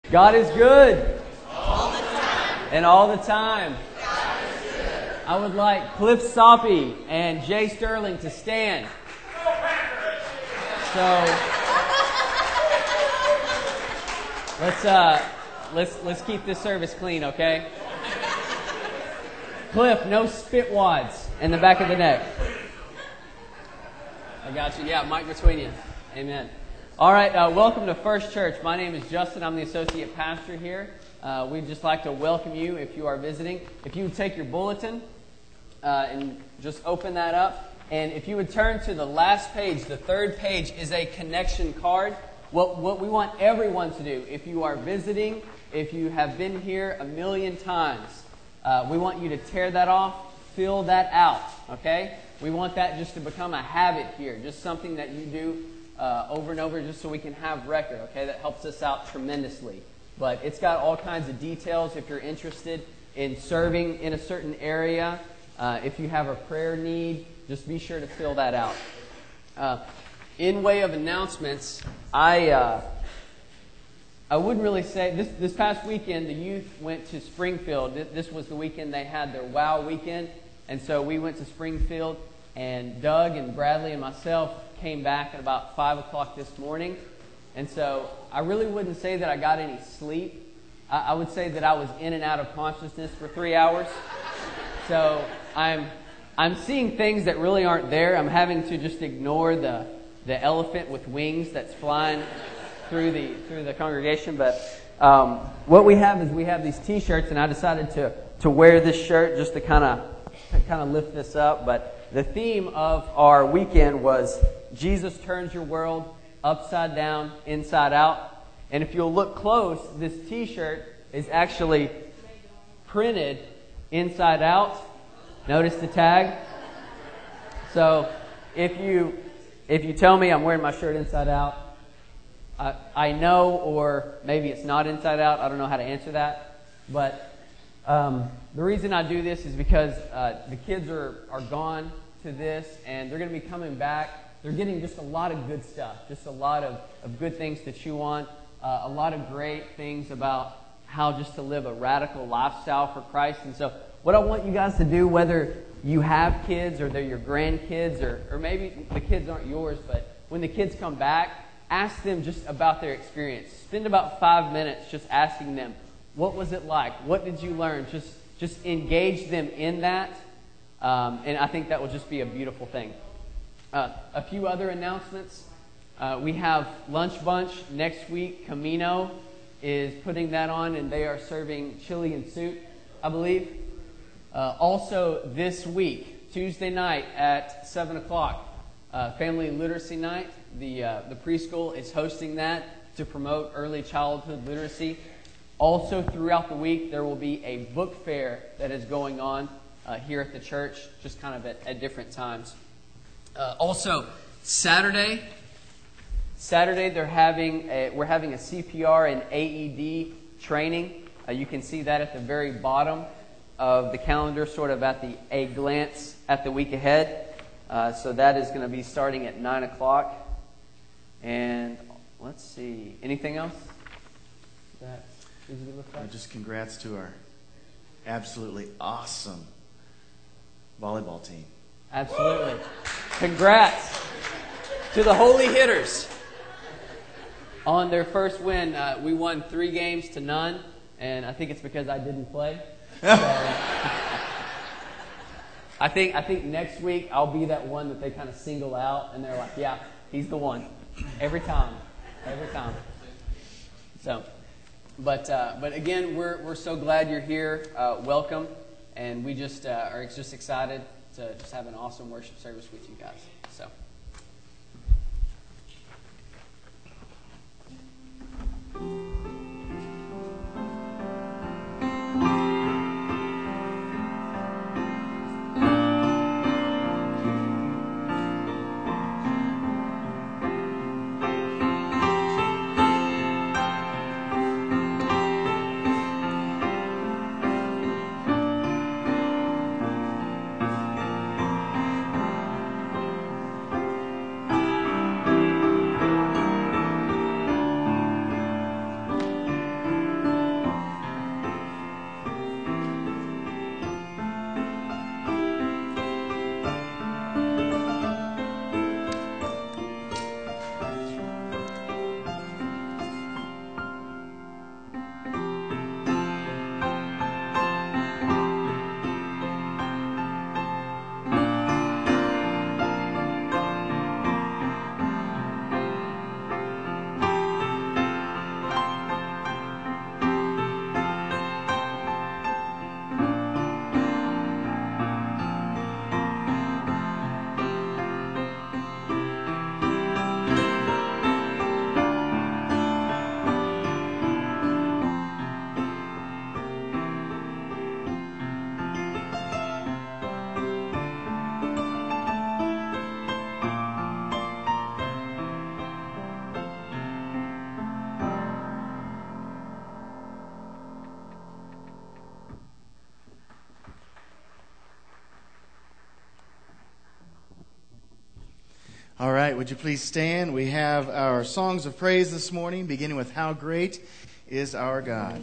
God is good. All the time. And all the time. God is good. I would like Cliff Soppy and Jay Sterling to stand. So let's keep this service clean, okay? Cliff, no spit wads in the back of the neck. I got you. Yeah, mic between you. Amen. All right, welcome to First Church. My name is Justin. I'm the associate pastor here. We'd just like to welcome you if you are visiting. If you would take your bulletin and just open that up. And if you would turn to the last page, the third page is a connection card. What we want everyone to do, if you are visiting, if you have been here a million times, we want you to tear that off, fill that out, okay? We want that just to become a habit here, just something that you do over and over just so we can have record, okay? That helps us out tremendously. But it's got all kinds of details if you're interested in serving in a certain area. If you have a prayer need, just be sure to fill that out. In way of announcements, I wouldn't really say, this past weekend the youth went to Springfield. This was the weekend they had their WOW weekend. And so we went to Springfield, and Doug and Bradley and myself came back at about 5 o'clock this morning. And so I really wouldn't say that I got any sleep. I would say that I was in and out of consciousness for 3 hours. So I'm seeing things that really aren't there. I'm having to just ignore the elephant with wings that's flying through the congregation. But what we have is we have these T-shirts, and I decided to wear this shirt just to kind of lift this up. But the theme of our weekend was Jesus turns your world upside down, inside out. And if you'll look close, this T-shirt is actually printed inside out. Notice the tag. So if you tell me I'm wearing my shirt inside out, I know, or maybe it's not inside out. I don't know how to answer that. But the reason I do this is because the kids are gone to this, and they're going to be coming back. They're getting just a lot of good stuff, just a lot of good things to chew on, a lot of great things about how just to live a radical lifestyle for Christ. And so what I want you guys to do, whether you have kids or they're your grandkids, or maybe the kids aren't yours, but when the kids come back, ask them just about their experience. Spend about 5 minutes just asking them, what was it like? What did you learn? Just engage them in that. And I think that will just be a beautiful thing. A few other announcements. We have Lunch Bunch next week. Camino is putting that on, and they are serving chili and soup, I believe. Also this week, Tuesday night at 7 o'clock, Family Literacy Night. The preschool is hosting that to promote early childhood literacy. Also throughout the week, there will be a book fair that is going on here at the church, just kind of at different times. Also, Saturday we're having a CPR and AED training. You can see that at the very bottom of the calendar, sort of at a glance at the week ahead. So that is going to be starting at 9 o'clock. And let's see, anything else that is good look like? Just congrats to our absolutely awesome volleyball team. Absolutely. Congrats to the Holy Hitters on their first win. We won 3 games to none, and I think it's because I didn't play. So, I think next week I'll be that one that they kind of single out, and they're like, yeah, he's the one. Every time. So, but again, we're so glad you're here. Welcome, and we just are just excited to just have an awesome worship service with you guys. So. All right, would you please stand? We have our songs of praise this morning, beginning with How Great is Our God.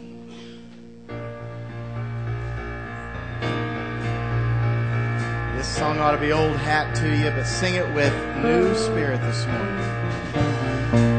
This song ought to be old hat to you, but sing it with new spirit this morning.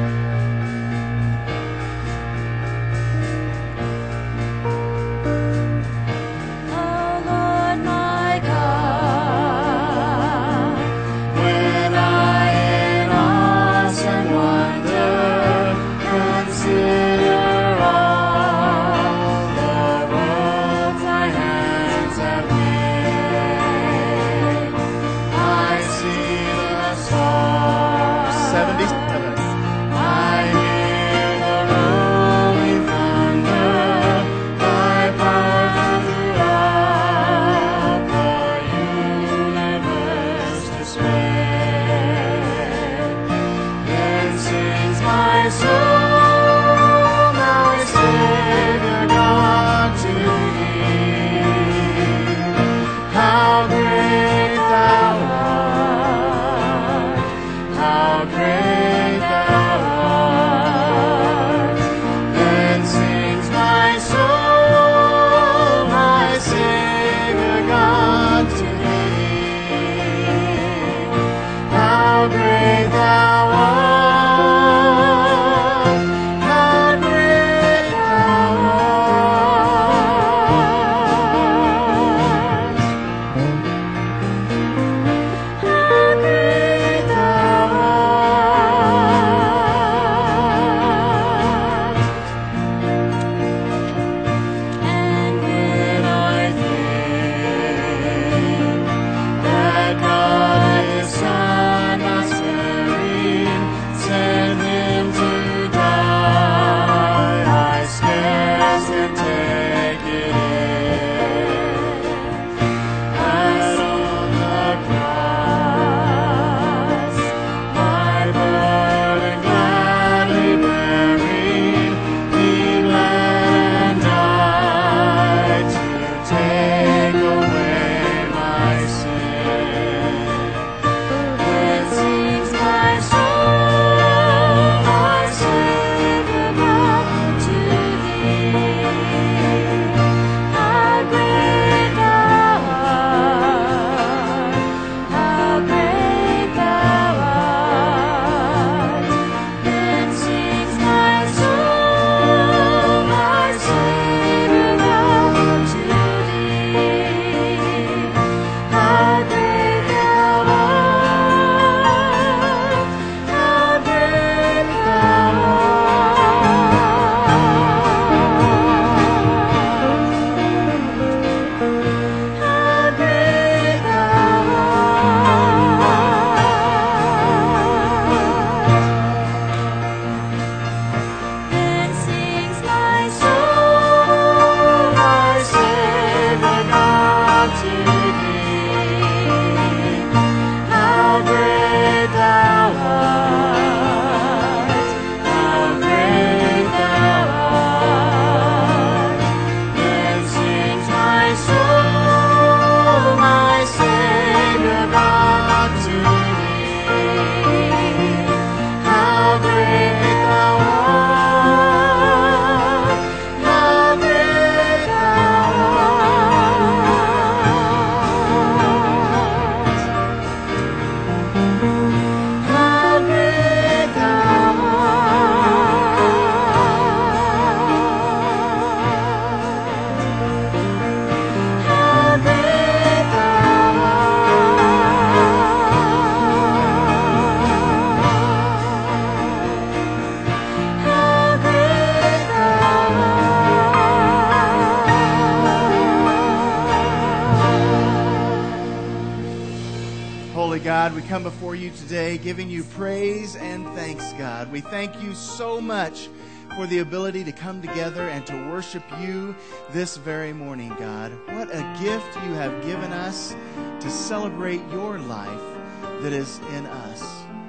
God, we come before you today giving you praise and thanks, God. We thank you so much for the ability to come together and to worship you this very morning, God. What a gift you have given us to celebrate your life that is in us.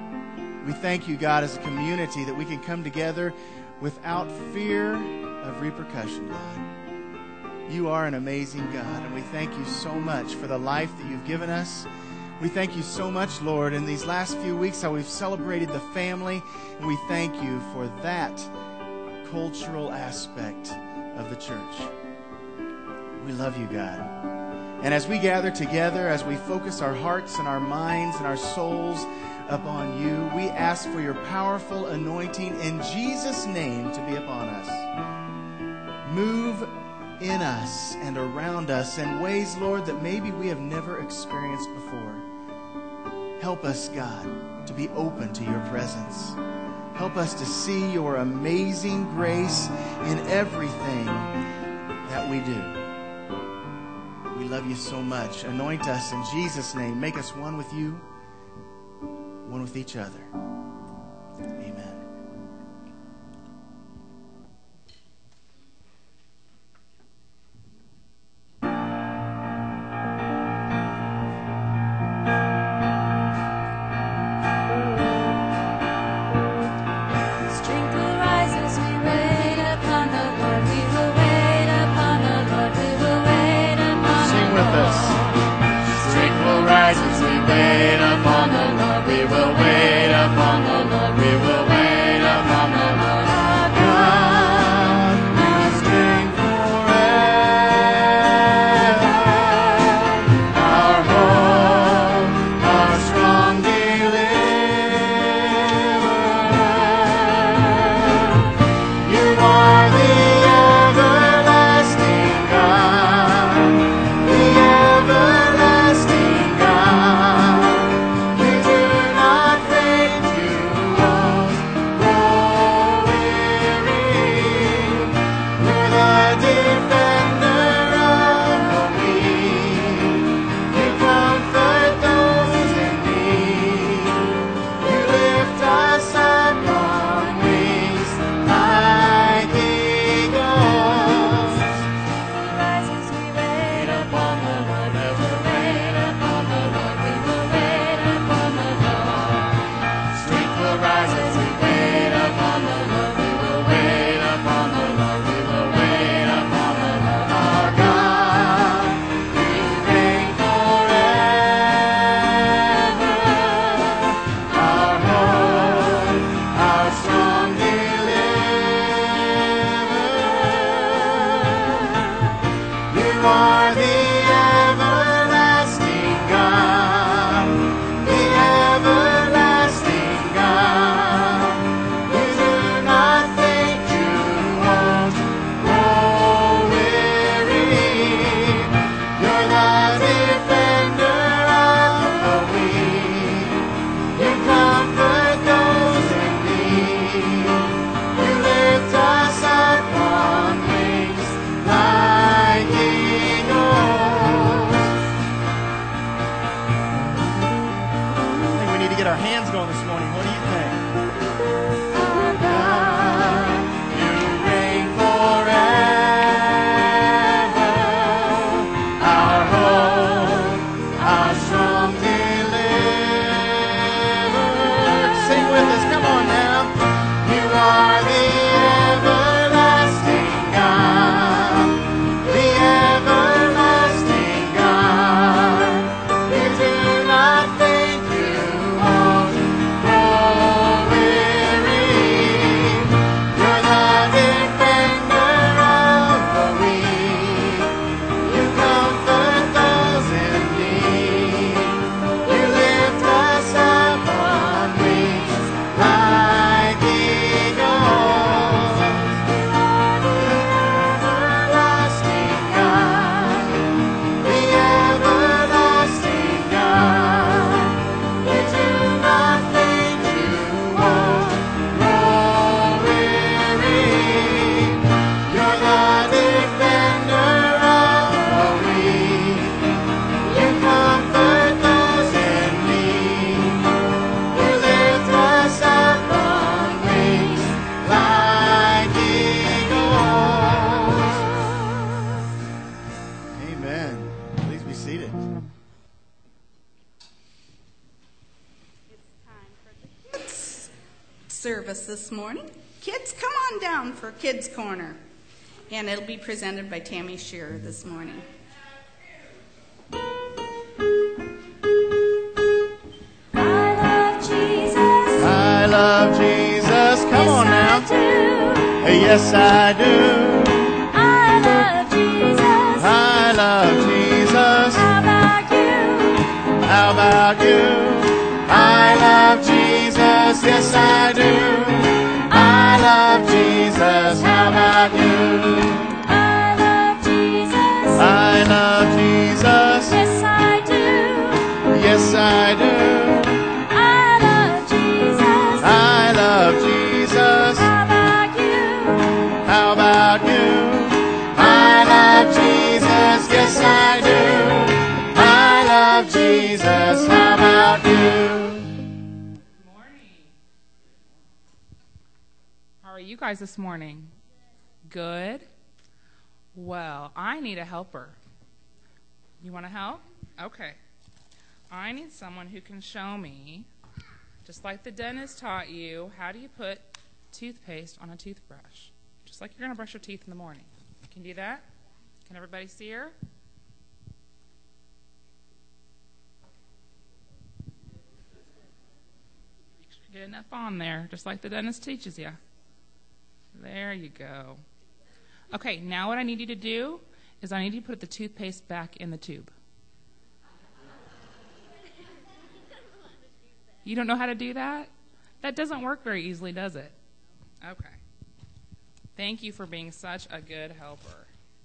We thank you, God, as a community that we can come together without fear of repercussion, God. You are an amazing God, and we thank you so much for the life that you've given us. We thank you so much, Lord, in these last few weeks, how we've celebrated the family. And we thank you for that cultural aspect of the church. We love you, God. And as we gather together, as we focus our hearts and our minds and our souls upon you, we ask for your powerful anointing in Jesus' name to be upon us. Move in us and around us in ways, Lord, that maybe we have never experienced before. Help us, God, to be open to your presence. Help us to see your amazing grace in everything that we do. We love you so much. Anoint us in Jesus' name. Make us one with you, one with each other. Amen. Service this morning. Kids, come on down for Kids Corner. And it'll be presented by Tammy Shearer this morning. Yes, I do. I love Jesus. I love Jesus. How about you? How about you? I love Jesus. Yes, I do. I love Jesus. How about you? I love Jesus. I love Jesus. Yes, I do. Yes, I do. I love Jesus. I love Jesus. How about you? How about you? I love Jesus. Yes, I do. I love Jesus. How about you? Morning. How are you guys this morning? Good. Well, I need a helper. You want to help? Okay. I need someone who can show me, just like the dentist taught you, how do you put toothpaste on a toothbrush? Just like you're going to brush your teeth in the morning. Can you do that? Can everybody see her? Get enough on there, just like the dentist teaches you. There you go. Okay, now what I need you to do is I need you to put the toothpaste back in the tube. You don't know how to do that? That doesn't work very easily, does it? Okay. Thank you for being such a good helper.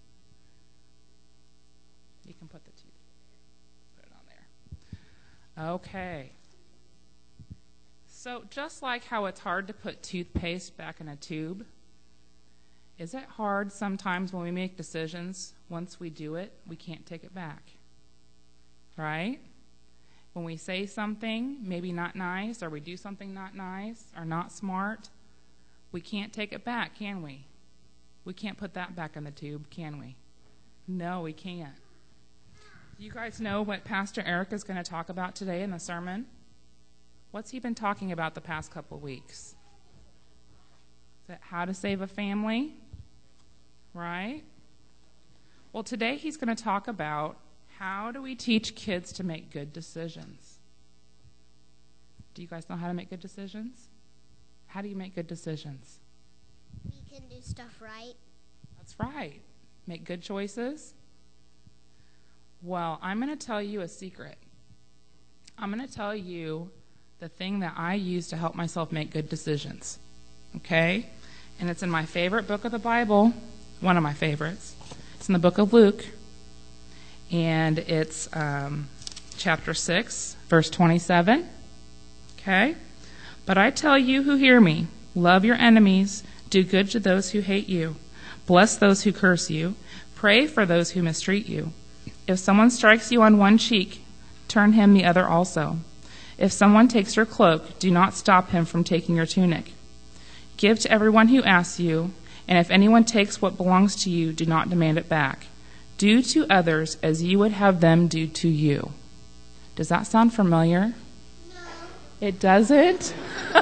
You can put it on there. Okay. So just like how it's hard to put toothpaste back in a tube, is it hard sometimes when we make decisions, once we do it, we can't take it back? Right? When we say something maybe not nice, or we do something not nice, or not smart, we can't take it back, can we? We can't put that back in the tube, can we? No, we can't. Do you guys know what Pastor Eric is going to talk about today in the sermon? What's he been talking about the past couple of weeks? Is it how to save a family? Right? Well, today he's going to talk about how do we teach kids to make good decisions. Do you guys know how to make good decisions? How do you make good decisions? We can do stuff right. That's right. Make good choices. Well, I'm going to tell you a secret. I'm going to tell you the thing that I use to help myself make good decisions. Okay? And it's in my favorite book of the Bible, one of my favorites. It's in the book of Luke. And it's chapter 6, verse 27. Okay? But I tell you who hear me, love your enemies, do good to those who hate you, bless those who curse you, pray for those who mistreat you. If someone strikes you on one cheek, turn him the other also. If someone takes your cloak, do not stop him from taking your tunic. Give to everyone who asks you, and if anyone takes what belongs to you, do not demand it back. Do to others as you would have them do to you. Does that sound familiar? No. It doesn't?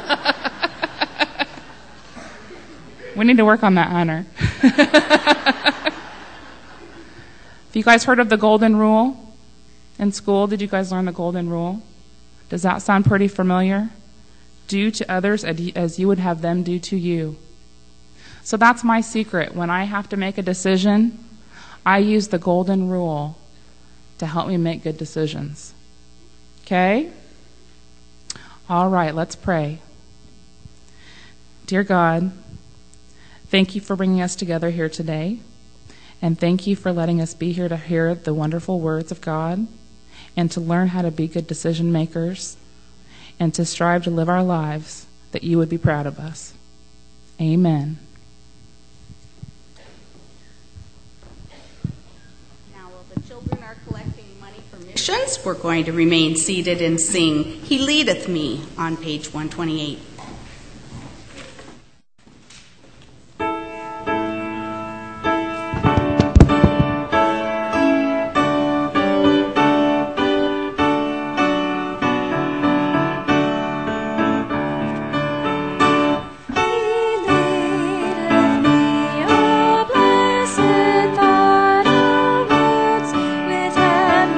We need to work on that, Hunter. Have you guys heard of the golden rule in school? Did you guys learn the golden rule? Does that sound pretty familiar? Do to others as you would have them do to you. So that's my secret. When I have to make a decision, I use the golden rule to help me make good decisions. Okay? All right, let's pray. Dear God, thank you for bringing us together here today. And thank you for letting us be here to hear the wonderful words of God and to learn how to be good decision makers and to strive to live our lives that you would be proud of us. Amen. Now, while the children are collecting money for missions, we're going to remain seated and sing He Leadeth Me on page 128.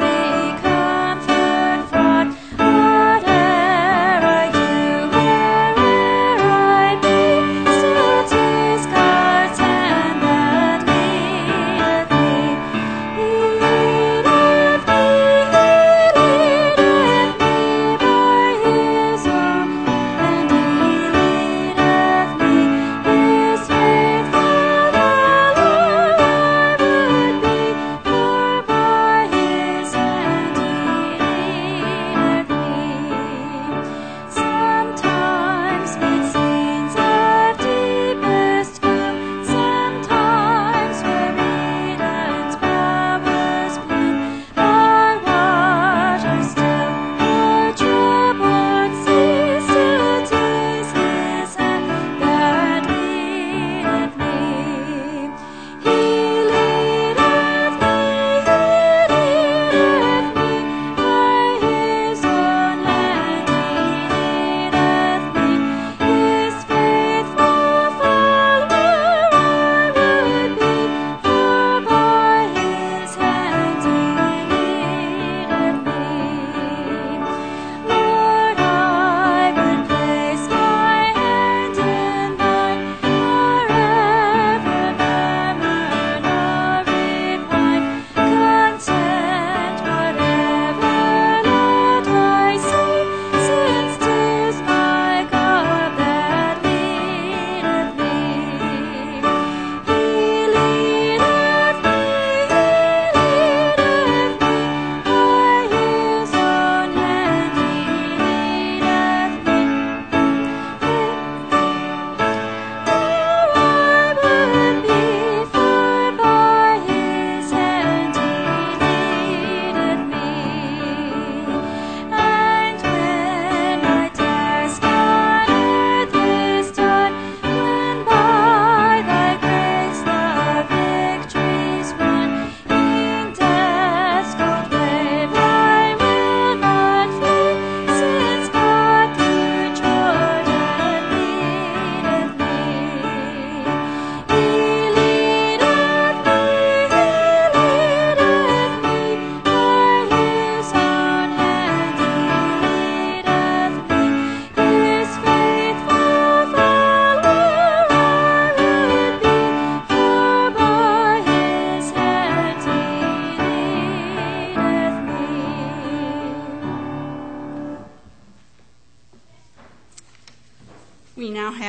Whatever you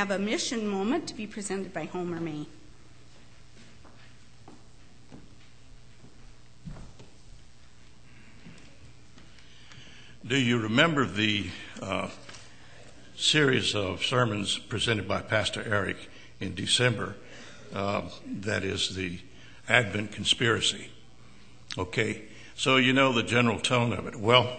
have a mission moment to be presented by Homer May. Do you remember the series of sermons presented by Pastor Eric in December? That is the Advent Conspiracy. Okay, so you know the general tone of it. Well,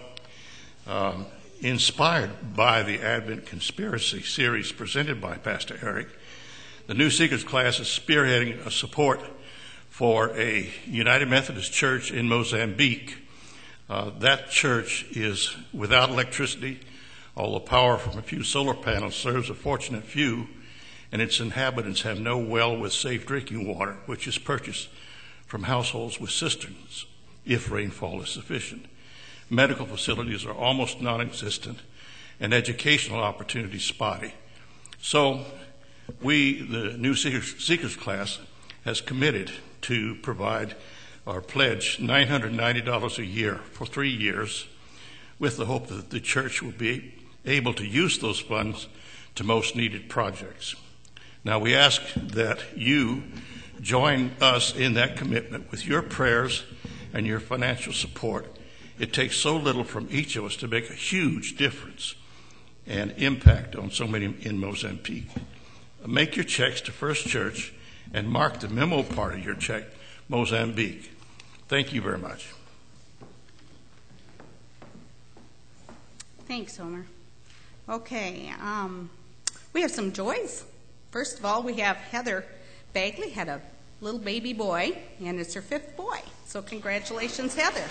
inspired by the Advent Conspiracy series presented by Pastor Eric, the New Seekers class is spearheading a support for a United Methodist Church in Mozambique. That church is without electricity, although power from a few solar panels serves a fortunate few, and its inhabitants have no well with safe drinking water, which is purchased from households with cisterns if rainfall is sufficient. Medical facilities are almost non-existent, and educational opportunities spotty. So we, the New Seekers class, has committed to provide or pledge $990 a year for 3 years, with the hope that the church will be able to use those funds to most needed projects. Now we ask that you join us in that commitment with your prayers and your financial support. It takes so little from each of us to make a huge difference and impact on so many in Mozambique. Make your checks to First Church and mark the memo part of your check, Mozambique. Thank you very much. Thanks, Homer. Okay, we have some joys. First of all, we have Heather Bagley had a little baby boy, and it's her 5th boy. So congratulations, Heather.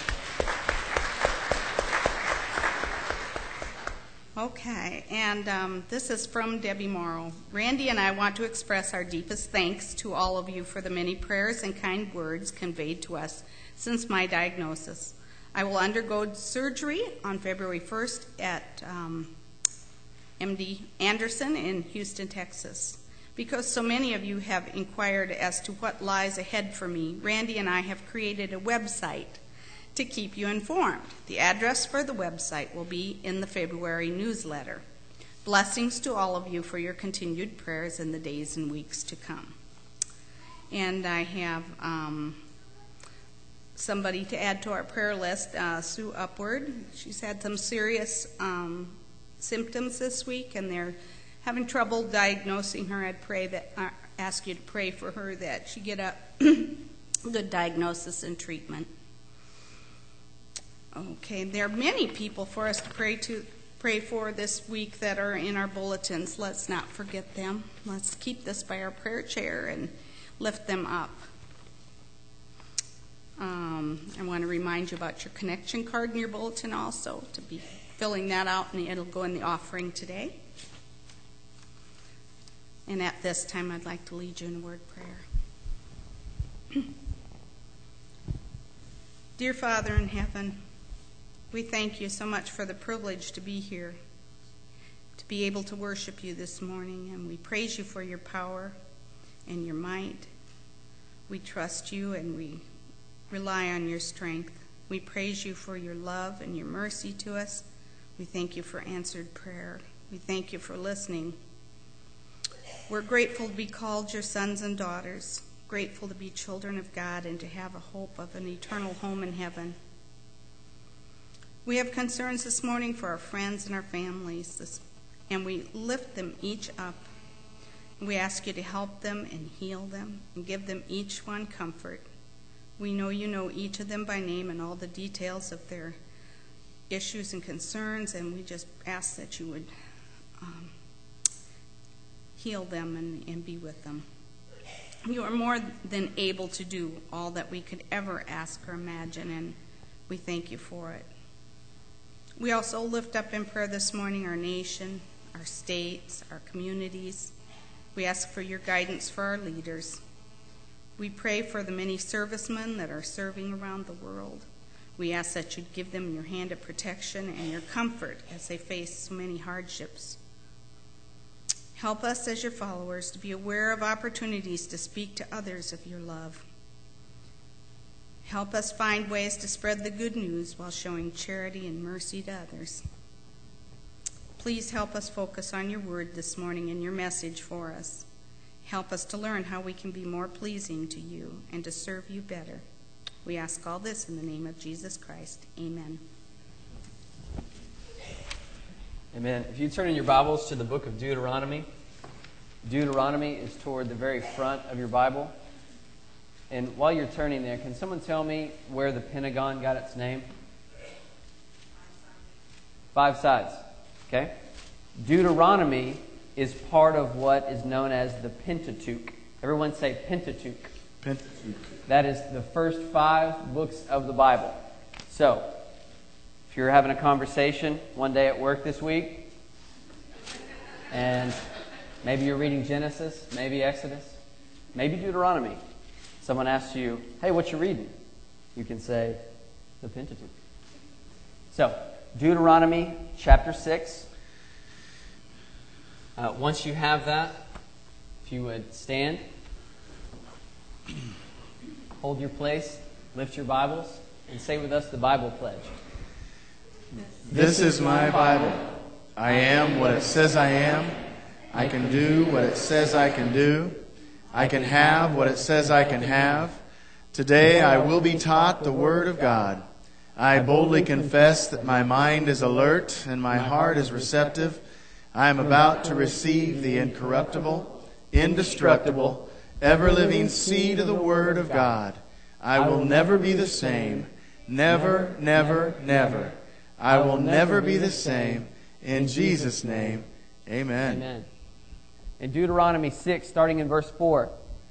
Okay, and this is from Debbie Morrow. Randy and I want to express our deepest thanks to all of you for the many prayers and kind words conveyed to us since my diagnosis. I will undergo surgery on February 1st at MD Anderson in Houston, Texas. Because so many of you have inquired as to what lies ahead for me, Randy and I have created a website to keep you informed. The address for the website will be in the February newsletter. Blessings to all of you for your continued prayers in the days and weeks to come. And I have somebody to add to our prayer list, Sue Upward. She's had some serious symptoms this week, and they're having trouble diagnosing her. Ask you to pray for her that she get a good diagnosis and treatment. Okay, there are many people for us to pray for this week that are in our bulletins. Let's not forget them. Let's keep this by our prayer chair and lift them up. I want to remind you about your connection card in your bulletin also, to be filling that out, and it'll go in the offering today. And at this time, I'd like to lead you in a word of prayer. Dear Father in heaven, we thank you so much for the privilege to be here, to be able to worship you this morning, and we praise you for your power and your might. We trust you and we rely on your strength. We praise you for your love and your mercy to us. We thank you for answered prayer. We thank you for listening. We're grateful to be called your sons and daughters, grateful to be children of God and to have a hope of an eternal home in heaven. We have concerns this morning for our friends and our families, and we lift them each up. We ask you to help them and heal them and give them each one comfort. We know you know each of them by name and all the details of their issues and concerns, and we just ask that you would heal them and be with them. You are more than able to do all that we could ever ask or imagine, and we thank you for it. We also lift up in prayer this morning our nation, our states, our communities. We ask for your guidance for our leaders. We pray for the many servicemen that are serving around the world. We ask that you'd give them your hand of protection and your comfort as they face so many hardships. Help us as your followers to be aware of opportunities to speak to others of your love. Help us find ways to spread the good news while showing charity and mercy to others. Please help us focus on your word this morning and your message for us. Help us to learn how we can be more pleasing to you and to serve you better. We ask all this in the name of Jesus Christ. Amen. Amen. If you turn in your Bibles to the book of Deuteronomy, Deuteronomy is toward the very front of your Bible. And while you're turning there, can someone tell me where the Pentagon got its name? 5 sides. Okay? Deuteronomy is part of what is known as the Pentateuch. Everyone say Pentateuch. Pentateuch. That is the first 5 books of the Bible. So, if you're having a conversation one day at work this week, and maybe you're reading Genesis, maybe Exodus, maybe Deuteronomy, someone asks you, hey, what you reading? You can say, the Pentateuch. So, Deuteronomy chapter 6. Once you have that, if you would stand, hold your place, lift your Bibles, and say with us the Bible pledge. This is my Bible. I am what it says I am. I can do what it says I can do. I can have what it says I can have. Today I will be taught the Word of God. I boldly confess that my mind is alert and my heart is receptive. I am about to receive the incorruptible, indestructible, ever-living seed of the Word of God. I will never be the same. Never, never, never. I will never be the same. In Jesus' name, amen. Amen. In Deuteronomy 6, starting in verse 4,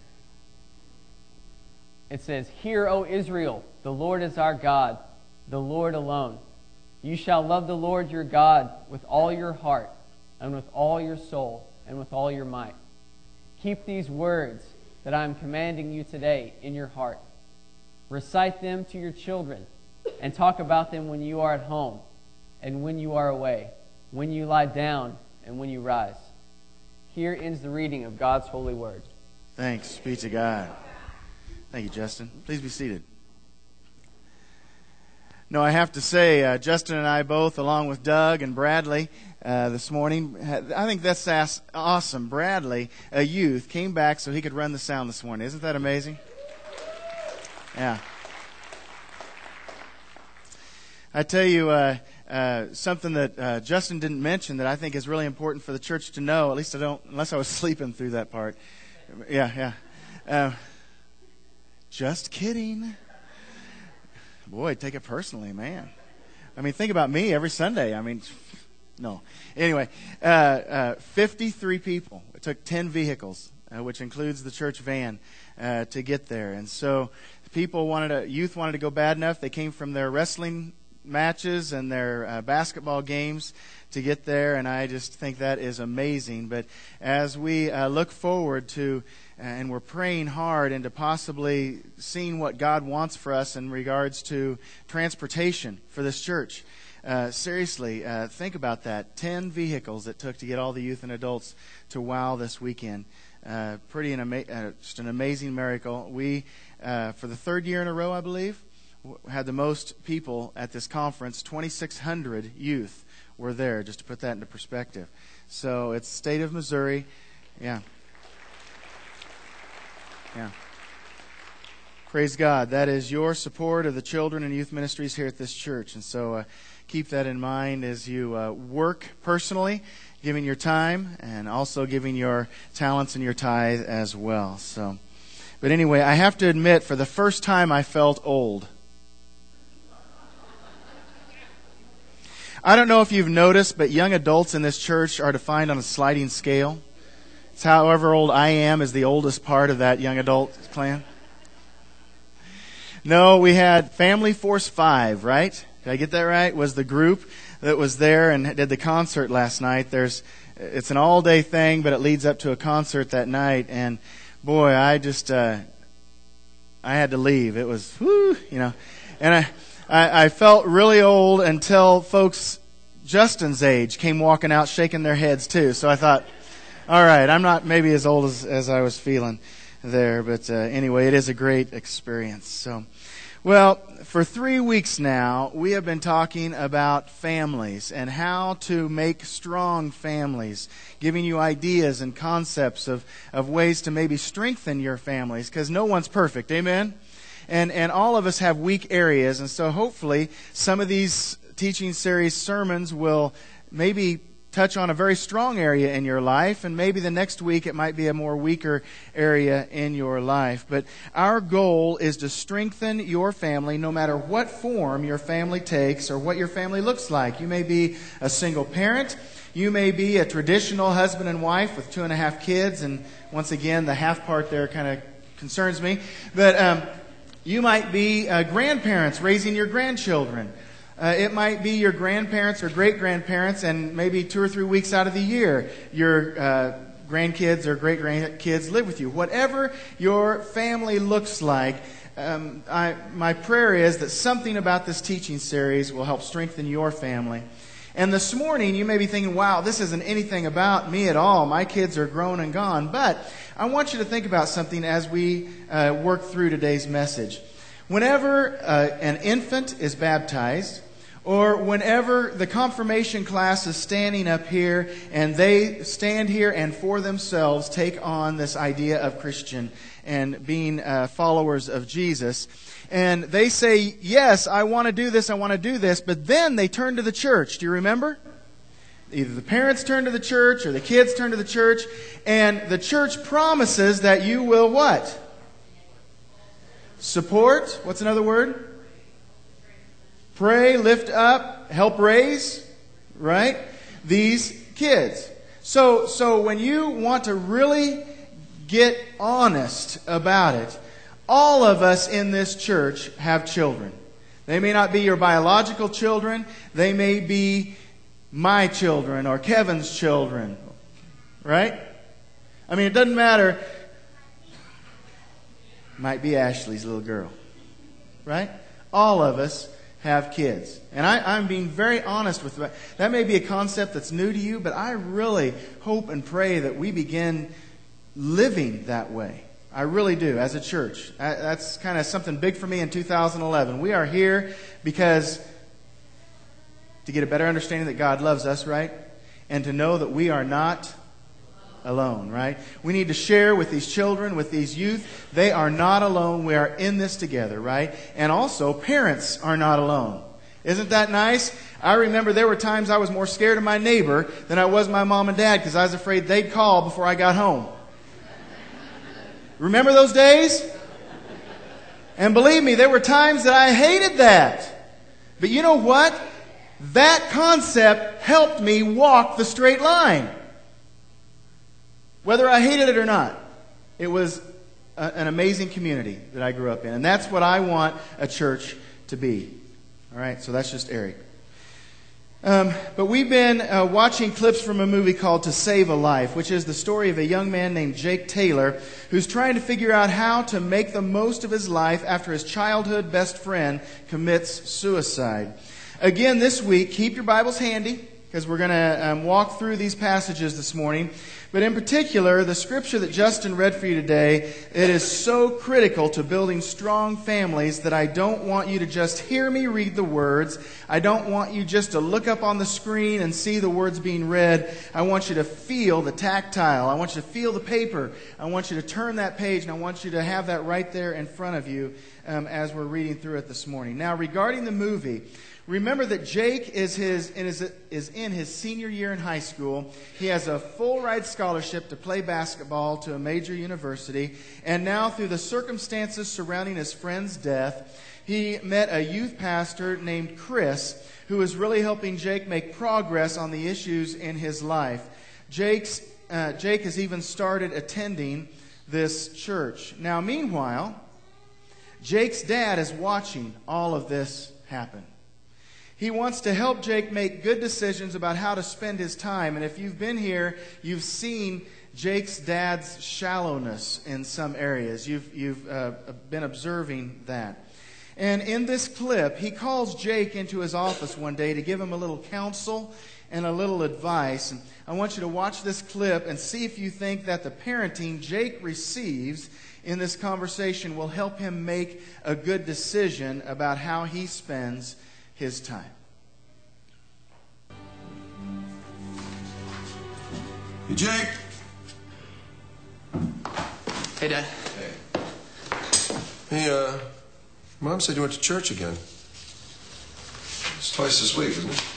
it says, Hear, O Israel, the Lord is our God, the Lord alone. You shall love the Lord your God with all your heart, and with all your soul, and with all your might. Keep these words that I am commanding you today in your heart. Recite them to your children, and talk about them when you are at home, and when you are away, when you lie down, and when you rise. Here ends the reading of God's holy word. Thanks be to God. Thank you, Justin. Please be seated. No, I have to say, Justin and I both, along with Doug and Bradley, this morning, I think that's awesome. Bradley, a youth, came back so he could run the sound this morning. Isn't that amazing? Yeah. I tell you something that Justin didn't mention that I think is really important for the church to know. At least I don't, unless I was sleeping through that part. Yeah. Just kidding. Boy, take it personally, man. I mean, think about me every Sunday. I mean, no. Anyway, 53 people. It took 10 vehicles, which includes the church van, to get there. And so youth wanted to go bad enough. They came from their wrestling matches and their basketball games to get there, and I just think that is amazing. But as we look forward to, and we're praying hard into possibly seeing what God wants for us in regards to transportation for this church, seriously, think about that. 10 vehicles it took to get all the youth and adults to WOW this weekend. Just an amazing miracle. We, for the 3rd year in a row, I believe, had the most people at this conference. 2,600 youth were there, just to put that into perspective. So it's the state of Missouri. Yeah. Praise God. That is your support of the children and youth ministries here at this church. And so keep that in mind as you work personally, giving your time and also giving your talents and your tithe as well. So, but anyway, I have to admit, for the first time I felt old. I don't know if you've noticed, but young adults in this church are defined on a sliding scale. It's however old I am is the oldest part of that young adult clan. No, we had Family Force 5, right? Did I get that right? Was the group that was there and did the concert last night. It's an all-day thing, but it leads up to a concert that night. And boy, I had to leave. It was, And I felt really old until folks Justin's age came walking out shaking their heads too. So I thought, all right, I'm not maybe as old as I was feeling there. But anyway, it is a great experience. So, Well, for 3 weeks now, we have been talking about families and how to make strong families, giving you ideas and concepts of ways to maybe strengthen your families, because no one's perfect. Amen? And all of us have weak areas, and so hopefully some of these teaching series sermons will maybe touch on a very strong area in your life, and maybe the next week it might be a more weaker area in your life. But our goal is to strengthen your family no matter what form your family takes or what your family looks like. You may be a single parent. You may be a traditional husband and wife with 2.5 kids, and once again, the half part there kind of concerns me. But you might be grandparents raising your grandchildren. It might be your grandparents or great-grandparents, and maybe 2 or 3 weeks out of the year, your grandkids or great-grandkids live with you. Whatever your family looks like, my prayer is that something about this teaching series will help strengthen your family. And this morning, you may be thinking, wow, this isn't anything about me at all. My kids are grown and gone. But I want you to think about something as we work through today's message. Whenever an infant is baptized, or whenever the confirmation class is standing up here and they stand here and for themselves take on this idea of Christian and being followers of Jesus, and they say, yes, I want to do this, but then they turn to the church. Do you remember? Either the parents turn to the church or the kids turn to the church, and the church promises that you will what? Support. What's another word? Pray, lift up, help raise, right? These kids. So when you want to really get honest about it, all of us in this church have children. They may not be your biological children. They may be my children or Kevin's children, right? I mean, it doesn't matter. Might be Ashley's little girl, right? All of us have kids. And I'm being very honest with that. That may be a concept that's new to you, but I really hope and pray that we begin living that way. I really do, as a church. That's kind of something big for me in 2011. We are here because to get a better understanding that God loves us, right? And to know that we are not alone, right? We need to share with these children, with these youth. They are not alone. We are in this together, right? And also, parents are not alone. Isn't that nice? I remember there were times I was more scared of my neighbor than I was my mom and dad because I was afraid they'd call before I got home. Remember those days? And believe me, there were times that I hated that. But you know what? That concept helped me walk the straight line. Whether I hated it or not, it was an amazing community that I grew up in. And that's what I want a church to be. All right, so that's just Eric. But we've been watching clips from a movie called To Save a Life, which is the story of a young man named Jake Taylor who's trying to figure out how to make the most of his life after his childhood best friend commits suicide. Again, this week, keep your Bibles handy because we're going to walk through these passages this morning. But in particular, the scripture that Justin read for you today, it is so critical to building strong families that I don't want you to just hear me read the words. I don't want you just to look up on the screen and see the words being read. I want you to feel the tactile. I want you to feel the paper. I want you to turn that page, and I want you to have that right there in front of you as we're reading through it this morning. Now, regarding the movie, remember that Jake is in his senior year in high school. He has a full ride scholarship to play basketball to a major university. And now, through the circumstances surrounding his friend's death, he met a youth pastor named Chris, who is really helping Jake make progress on the issues in his life. Jake has even started attending this church. Now, meanwhile, Jake's dad is watching all of this happen. He wants to help Jake make good decisions about how to spend his time. And if you've been here, you've seen Jake's dad's shallowness in some areas. You've been observing that. And in this clip, he calls Jake into his office one day to give him a little counsel and a little advice. And I want you to watch this clip and see if you think that the parenting Jake receives in this conversation will help him make a good decision about how he spends his time. Hey, Jake. Hey, Dad. Hey, Mom said you went to church again. It's twice this week, isn't it?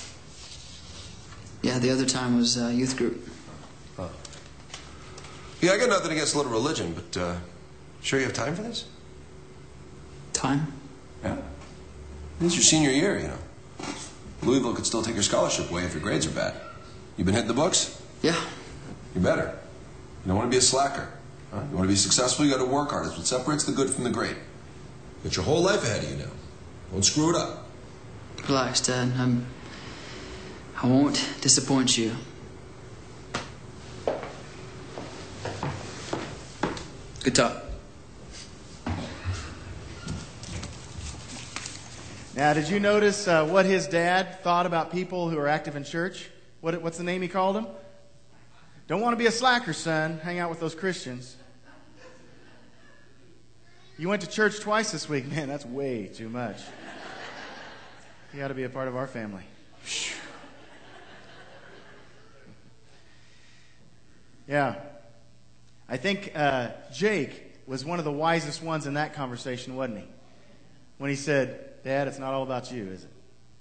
Yeah, the other time was youth group. Oh. Yeah, I got nothing against a little religion, but sure you have time for this? Time? Yeah. This is your senior year, you know. Louisville could still take your scholarship away if your grades are bad. You been hitting the books? Yeah. You better. You don't want to be a slacker. Huh? You want to be successful, you got to work hard. It's what separates the good from the great. You got your whole life ahead of you now. Don't screw it up. Relax, Dad. I won't disappoint you. Good talk. Now, did you notice what his dad thought about people who are active in church? What's the name he called them? Don't want to be a slacker, son. Hang out with those Christians. You went to church twice this week. Man, that's way too much. You got to be a part of our family. Yeah. I think Jake was one of the wisest ones in that conversation, wasn't he? When he said, Dad, it's not all about you, is it?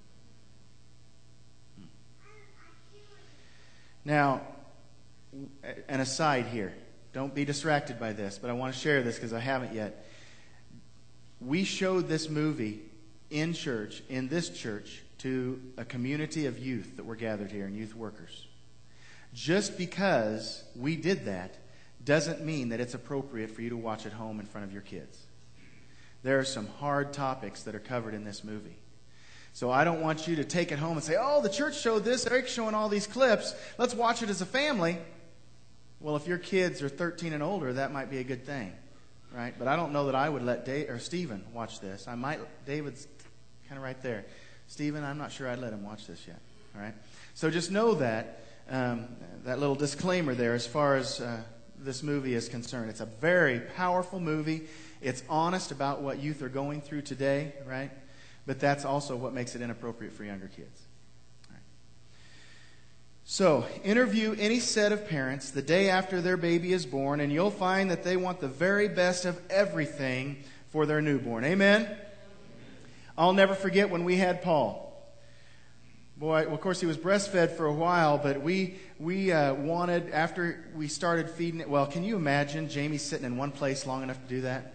Now, an aside here. Don't be distracted by this, but I want to share this because I haven't yet. We showed this movie in church, in this church, to a community of youth that were gathered here and youth workers. Just because we did that doesn't mean that it's appropriate for you to watch at home in front of your kids. There are some hard topics that are covered in this movie. So I don't want you to take it home and say, oh, the church showed this, Eric's showing all these clips, let's watch it as a family. Well, if your kids are 13 and older, that might be a good thing, right? But I don't know that I would let Stephen watch this. I might. David's kind of right there. Stephen, I'm not sure I'd let him watch this yet, all right? So just know that, that little disclaimer there as far as this movie is concerned. It's a very powerful movie. It's honest about what youth are going through today, right? But that's also what makes it inappropriate for younger kids. All right. So, interview any set of parents the day after their baby is born, and you'll find that they want the very best of everything for their newborn. Amen? I'll never forget when we had Paul. Boy, well, of course, he was breastfed for a while, but we wanted, after we started feeding it, well, can you imagine Jamie sitting in one place long enough to do that?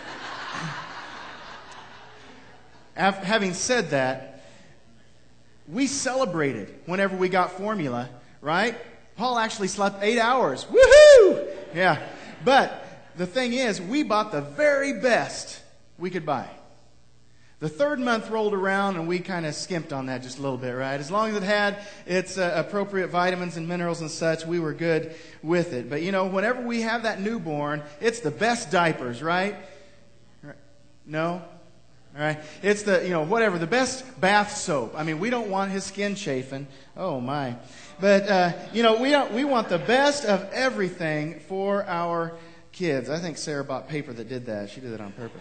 Having said that, we celebrated whenever we got formula, right? Paul actually slept 8 hours. Woohoo! Yeah. But the thing is, we bought the very best we could buy. The third month rolled around and we kind of skimped on that just a little bit, right? As long as it had its appropriate vitamins and minerals and such, we were good with it. But, you know, whenever we have that newborn, it's the best diapers, right? No? All right. It's the, the best bath soap. I mean, we don't want his skin chafing. Oh, my. But, we want the best of everything for our kids. I think Sarah bought paper that did that. She did it on purpose.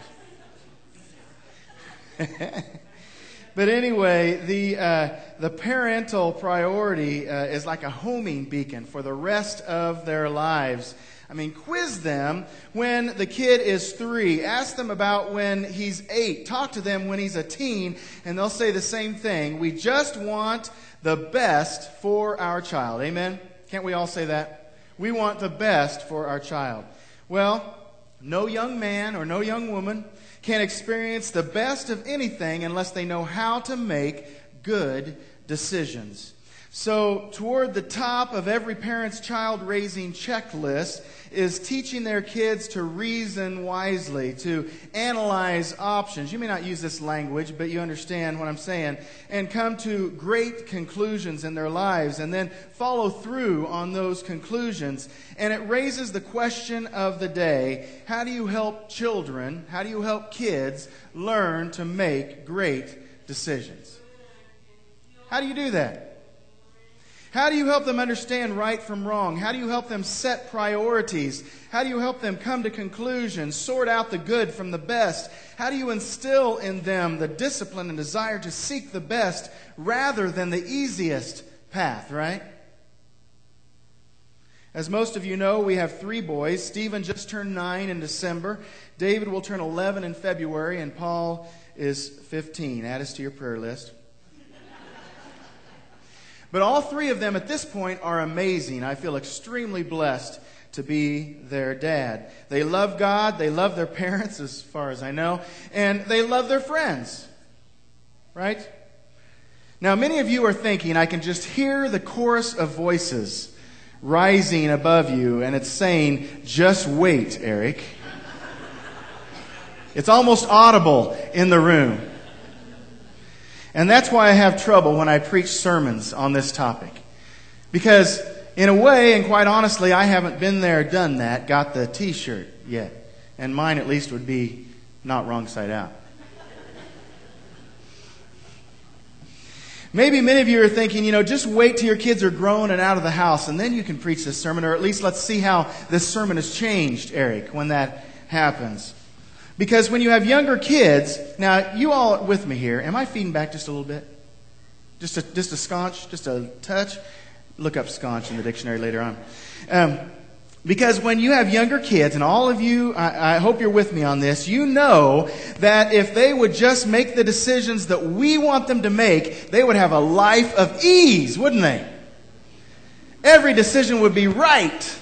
But anyway, the parental priority is like a homing beacon for the rest of their lives. I mean, quiz them when the kid is 3. Ask them about when he's 8. Talk to them when he's a teen, and they'll say the same thing. We just want the best for our child. Amen? Can't we all say that? We want the best for our child. Well, no young man or no young woman can experience the best of anything unless they know how to make good decisions. So, toward the top of every parent's child-raising checklist is teaching their kids to reason wisely, to analyze options. You may not use this language, but you understand what I'm saying. And come to great conclusions in their lives, and then follow through on those conclusions. And it raises the question of the day: how do you help children, how do you help kids learn to make great decisions? How do you do that? How do you help them understand right from wrong? How do you help them set priorities? How do you help them come to conclusions, sort out the good from the best? How do you instill in them the discipline and desire to seek the best rather than the easiest path, right? As most of you know, we have 3 boys. Stephen just turned 9 in December. David will turn 11 in February, and Paul is 15. Add us to your prayer list. But all 3 of them at this point are amazing. I feel extremely blessed to be their dad. They love God, they love their parents as far as I know, and they love their friends. Right? Now, many of you are thinking, I can just hear the chorus of voices rising above you, and it's saying, just wait, Eric. It's almost audible in the room. And that's why I have trouble when I preach sermons on this topic. Because, in a way, and quite honestly, I haven't been there, done that, got the t-shirt yet. And mine, at least, would be not wrong side out. Maybe many of you are thinking, just wait till your kids are grown and out of the house, and then you can preach this sermon, or at least let's see how this sermon has changed, Eric, when that happens. Because when you have younger kids, now you all with me here, am I feeding back just a little bit? Just a sconch, just a touch? Look up sconch in the dictionary later on. Because when you have younger kids, and all of you, I hope you're with me on this, you know that if they would just make the decisions that we want them to make, they would have a life of ease, wouldn't they? Every decision would be right?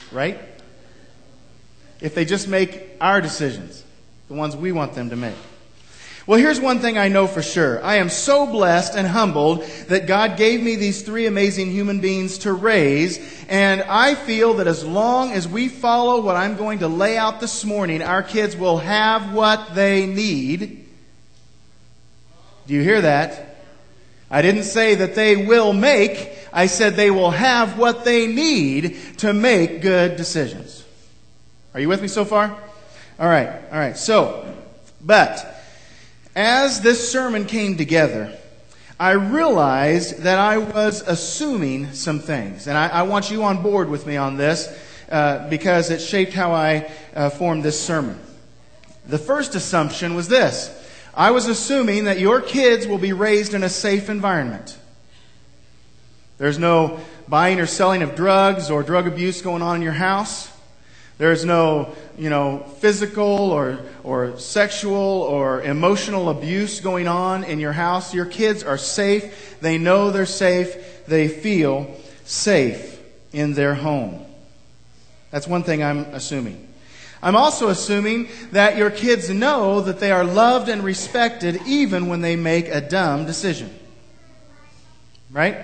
If they just make our decisions, the ones we want them to make. Well, here's one thing I know for sure. I am so blessed and humbled that God gave me these 3 amazing human beings to raise, and I feel that as long as we follow what I'm going to lay out this morning, our kids will have what they need. Do you hear that? I didn't say that they will make. I said they will have what they need to make good decisions. Are you with me so far? All right. But as this sermon came together, I realized that I was assuming some things. And I want you on board with me on this because it shaped how I formed this sermon. The first assumption was this. I was assuming that your kids will be raised in a safe environment. There's no buying or selling of drugs or drug abuse going on in your house. There's no, physical or sexual or emotional abuse going on in your house. Your kids are safe. They know they're safe. They feel safe in their home. That's one thing I'm assuming. I'm also assuming that your kids know that they are loved and respected even when they make a dumb decision. Right?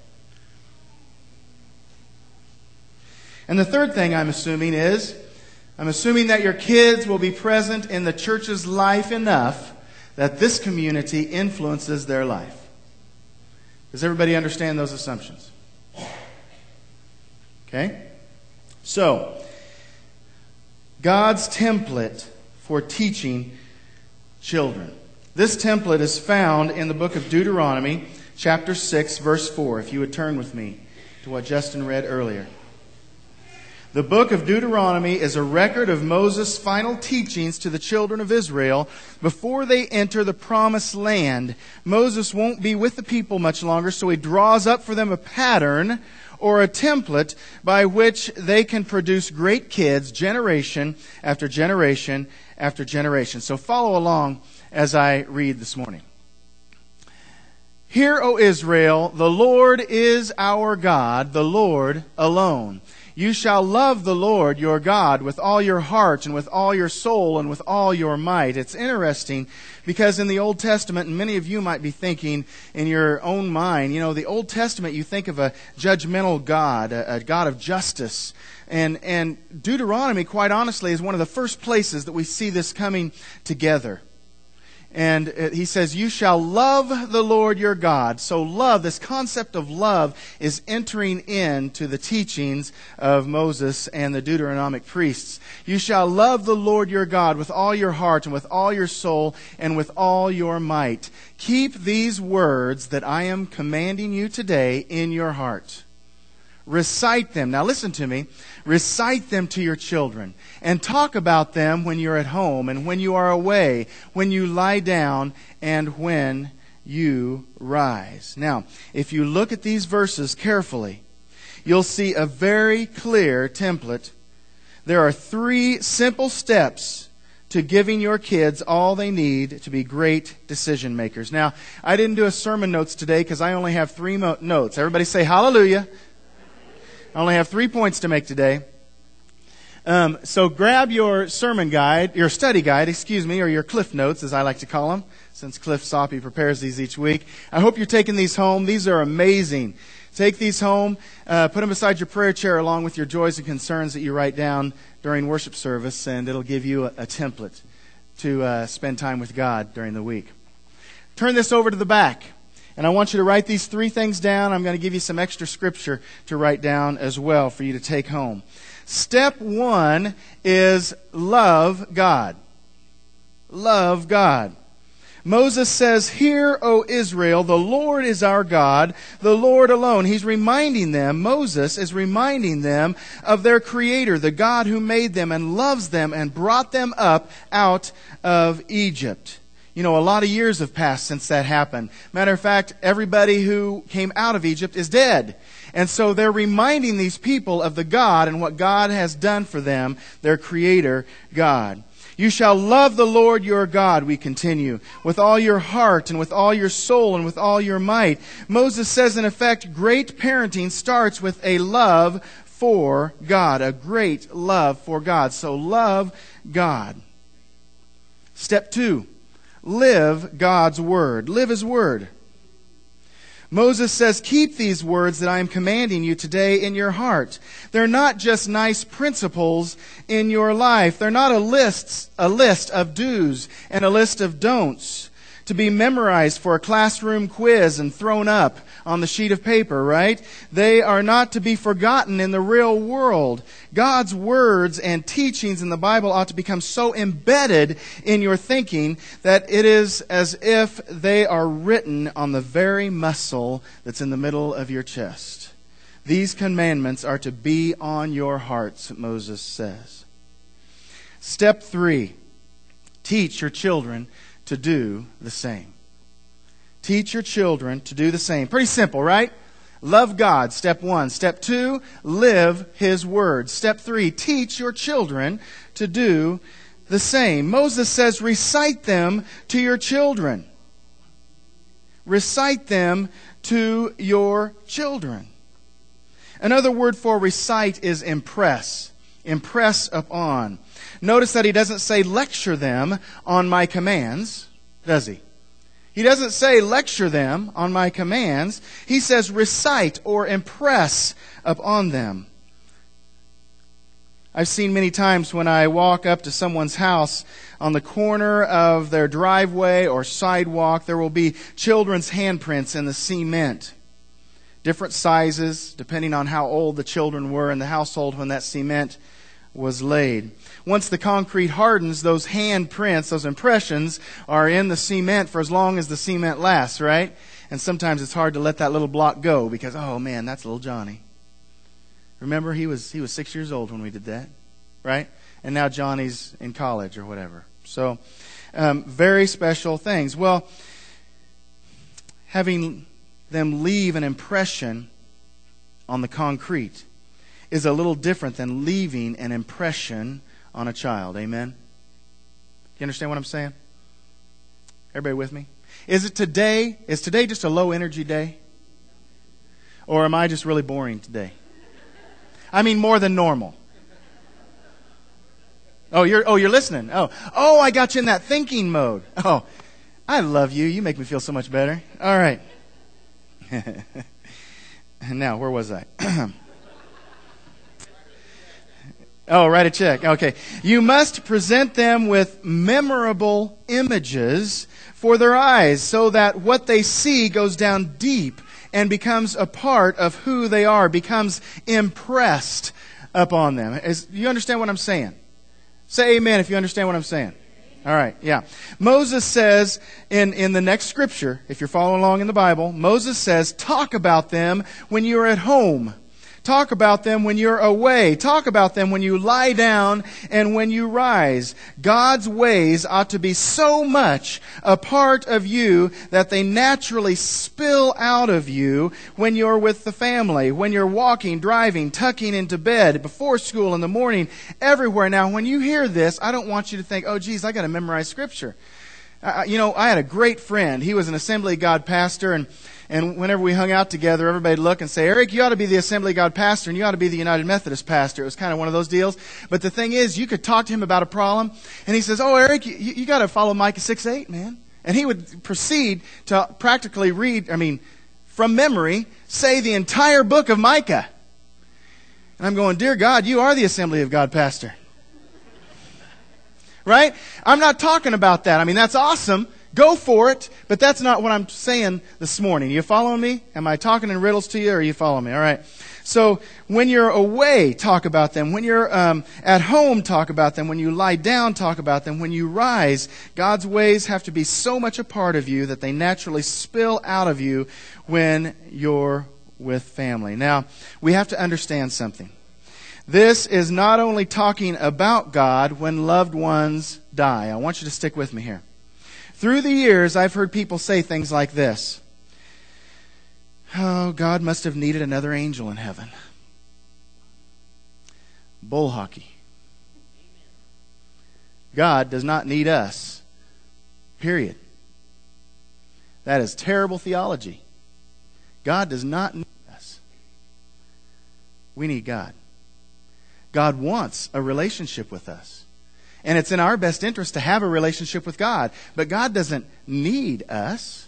And the third thing I'm assuming that your kids will be present in the church's life enough that this community influences their life. Does everybody understand those assumptions? Okay? So, God's template for teaching children. This template is found in the book of Deuteronomy, chapter 6, verse 4. If you would turn with me to what Justin read earlier. The book of Deuteronomy is a record of Moses' final teachings to the children of Israel before they enter the promised land. Moses won't be with the people much longer, so he draws up for them a pattern or a template by which they can produce great kids generation after generation after generation. So follow along as I read this morning. Hear, O Israel, the Lord is our God, the Lord alone. You shall love the Lord your God with all your heart and with all your soul and with all your might. It's interesting because in the Old Testament, and many of you might be thinking in your own mind, the Old Testament, you think of a judgmental God, a God of justice. And Deuteronomy, quite honestly, is one of the first places that we see this coming together. And he says, you shall love the Lord your God. So love, this concept of love, is entering into the teachings of Moses and the Deuteronomic priests. You shall love the Lord your God with all your heart and with all your soul and with all your might. Keep these words that I am commanding you today in your heart. Recite them. Now listen to me. Recite them to your children and talk about them when you're at home and when you are away, when you lie down and when you rise. Now, if you look at these verses carefully, you'll see a very clear template. There are 3 simple steps to giving your kids all they need to be great decision makers. Now, I didn't do a sermon notes today because I only have 3 notes. Everybody say hallelujah. I only have 3 points to make today. So grab your sermon guide, your study guide, or your Cliff Notes, as I like to call them, since Cliff Soppy prepares these each week. I hope you're taking these home. These are amazing. Take these home, put them beside your prayer chair along with your joys and concerns that you write down during worship service, and it'll give you a template to spend time with God during the week. Turn this over to the back. And I want you to write these 3 things down. I'm going to give you some extra scripture to write down as well for you to take home. Step 1 is love God. Love God. Moses says, "Hear, O Israel, the Lord is our God, the Lord alone." He's reminding them, Moses is reminding them of their Creator, the God who made them and loves them and brought them up out of Egypt. You know, a lot of years have passed since that happened. Matter of fact, everybody who came out of Egypt is dead. And so they're reminding these people of the God and what God has done for them, their Creator God. You shall love the Lord your God, we continue, with all your heart and with all your soul and with all your might. Moses says, in effect, great parenting starts with a love for God, a great love for God. So love God. Step 2. Live God's Word. Live His Word. Moses says, keep these words that I am commanding you today in your heart. They're not just nice principles in your life. They're not a list of do's and a list of don'ts to be memorized for a classroom quiz and thrown up on the sheet of paper, right? They are not to be forgotten in the real world. God's words and teachings in the Bible ought to become so embedded in your thinking that it is as if they are written on the very muscle that's in the middle of your chest. These commandments are to be on your hearts, Moses says. Step 3, teach your children to do the same. Teach your children to do the same. Pretty simple, right? Love God, step 1. Step 2, live His Word. Step 3, teach your children to do the same. Moses says, recite them to your children. Recite them to your children. Another word for recite is impress. Impress upon. Notice that he doesn't say lecture them on my commands, does he? He doesn't say lecture them on my commands. He says recite or impress upon them. I've seen many times when I walk up to someone's house, on the corner of their driveway or sidewalk, there will be children's handprints in the cement. Different sizes, depending on how old the children were in the household when that cement was laid. Once the concrete hardens, those handprints, those impressions, are in the cement for as long as the cement lasts, right? And sometimes it's hard to let that little block go because, oh man, that's little Johnny. Remember, he was 6 years old when we did that, right? And now Johnny's in college or whatever. So, very special things. Well, having them leave an impression on the concrete is a little different than leaving an impression on a child. Amen? You understand what I'm saying? Everybody with me? Is today just a low energy day? Or am I just really boring today? I mean more than normal. Oh, you're listening. Oh, I got you in that thinking mode. Oh, I love you. You make me feel so much better. All right. Now, where was I? Oh, write a check. Okay. You must present them with memorable images for their eyes so that what they see goes down deep and becomes a part of who they are, becomes impressed upon them. You understand what I'm saying? Say amen if you understand what I'm saying. All right, yeah. Moses says in the next scripture, if you're following along in the Bible, Moses says, talk about them when you're at home. Talk about them when you're away. Talk about them when you lie down and when you rise. God's ways ought to be so much a part of you that they naturally spill out of you when you're with the family, when you're walking, driving, tucking into bed, before school, in the morning, everywhere. Now, when you hear this, I don't want you to think, oh, geez, I got to memorize Scripture. I had a great friend. He was an Assembly of God pastor, and whenever we hung out together, everybody would look and say, Eric, you ought to be the Assembly of God pastor, and you ought to be the United Methodist pastor. It was kind of one of those deals. But the thing is, you could talk to him about a problem, and he says, oh, Eric, you got to follow Micah 6:8, man. And he would proceed to practically from memory, say the entire book of Micah. And I'm going, dear God, you are the Assembly of God pastor. Right? I'm not talking about that. That's awesome. Go for it. But that's not what I'm saying this morning. You following me? Am I talking in riddles to you, or are you following me? All right. So when you're away, talk about them. When you're at home, talk about them. When you lie down, talk about them. When you rise, God's ways have to be so much a part of you that they naturally spill out of you when you're with family. Now, we have to understand something. This is not only talking about God when loved ones die. I want you to stick with me here. Through the years, I've heard people say things like this. Oh, God must have needed another angel in heaven. Bull hockey. God does not need us. Period. That is terrible theology. God does not need us. We need God. God wants a relationship with us. And it's in our best interest to have a relationship with God. But God doesn't need us.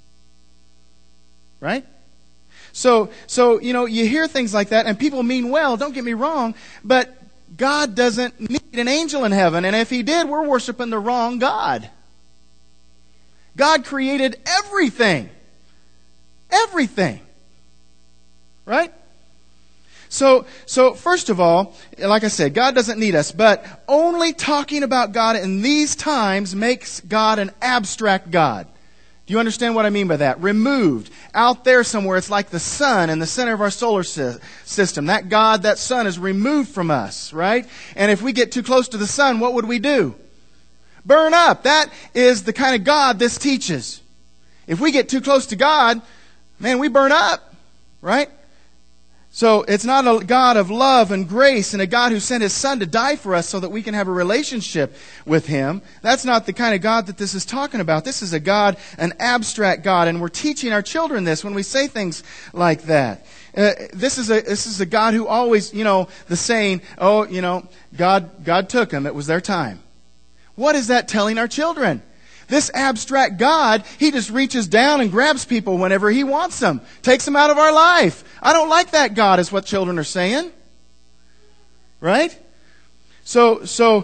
Right? So you hear things like that, and people mean well, don't get me wrong, but God doesn't need an angel in heaven. And if He did, we're worshiping the wrong God. God created everything. Everything. Right? So first of all, like I said, God doesn't need us, but only talking about God in these times makes God an abstract God. Do you understand what I mean by that? Removed. Out there somewhere, it's like the sun in the center of our solar system. That God, that sun is removed from us, right? And if we get too close to the sun, what would we do? Burn up. That is the kind of God this teaches. If we get too close to God, man, we burn up, right? So it's not a God of love and grace and a God who sent His Son to die for us so that we can have a relationship with Him. That's not the kind of God that this is talking about. This is a God, an abstract God, and we're teaching our children this when we say things like that. This is a God who always, the saying, God took them. It was their time. What is that telling our children? This abstract God, He just reaches down and grabs people whenever He wants them. Takes them out of our life. I don't like that God, is what children are saying. Right? So,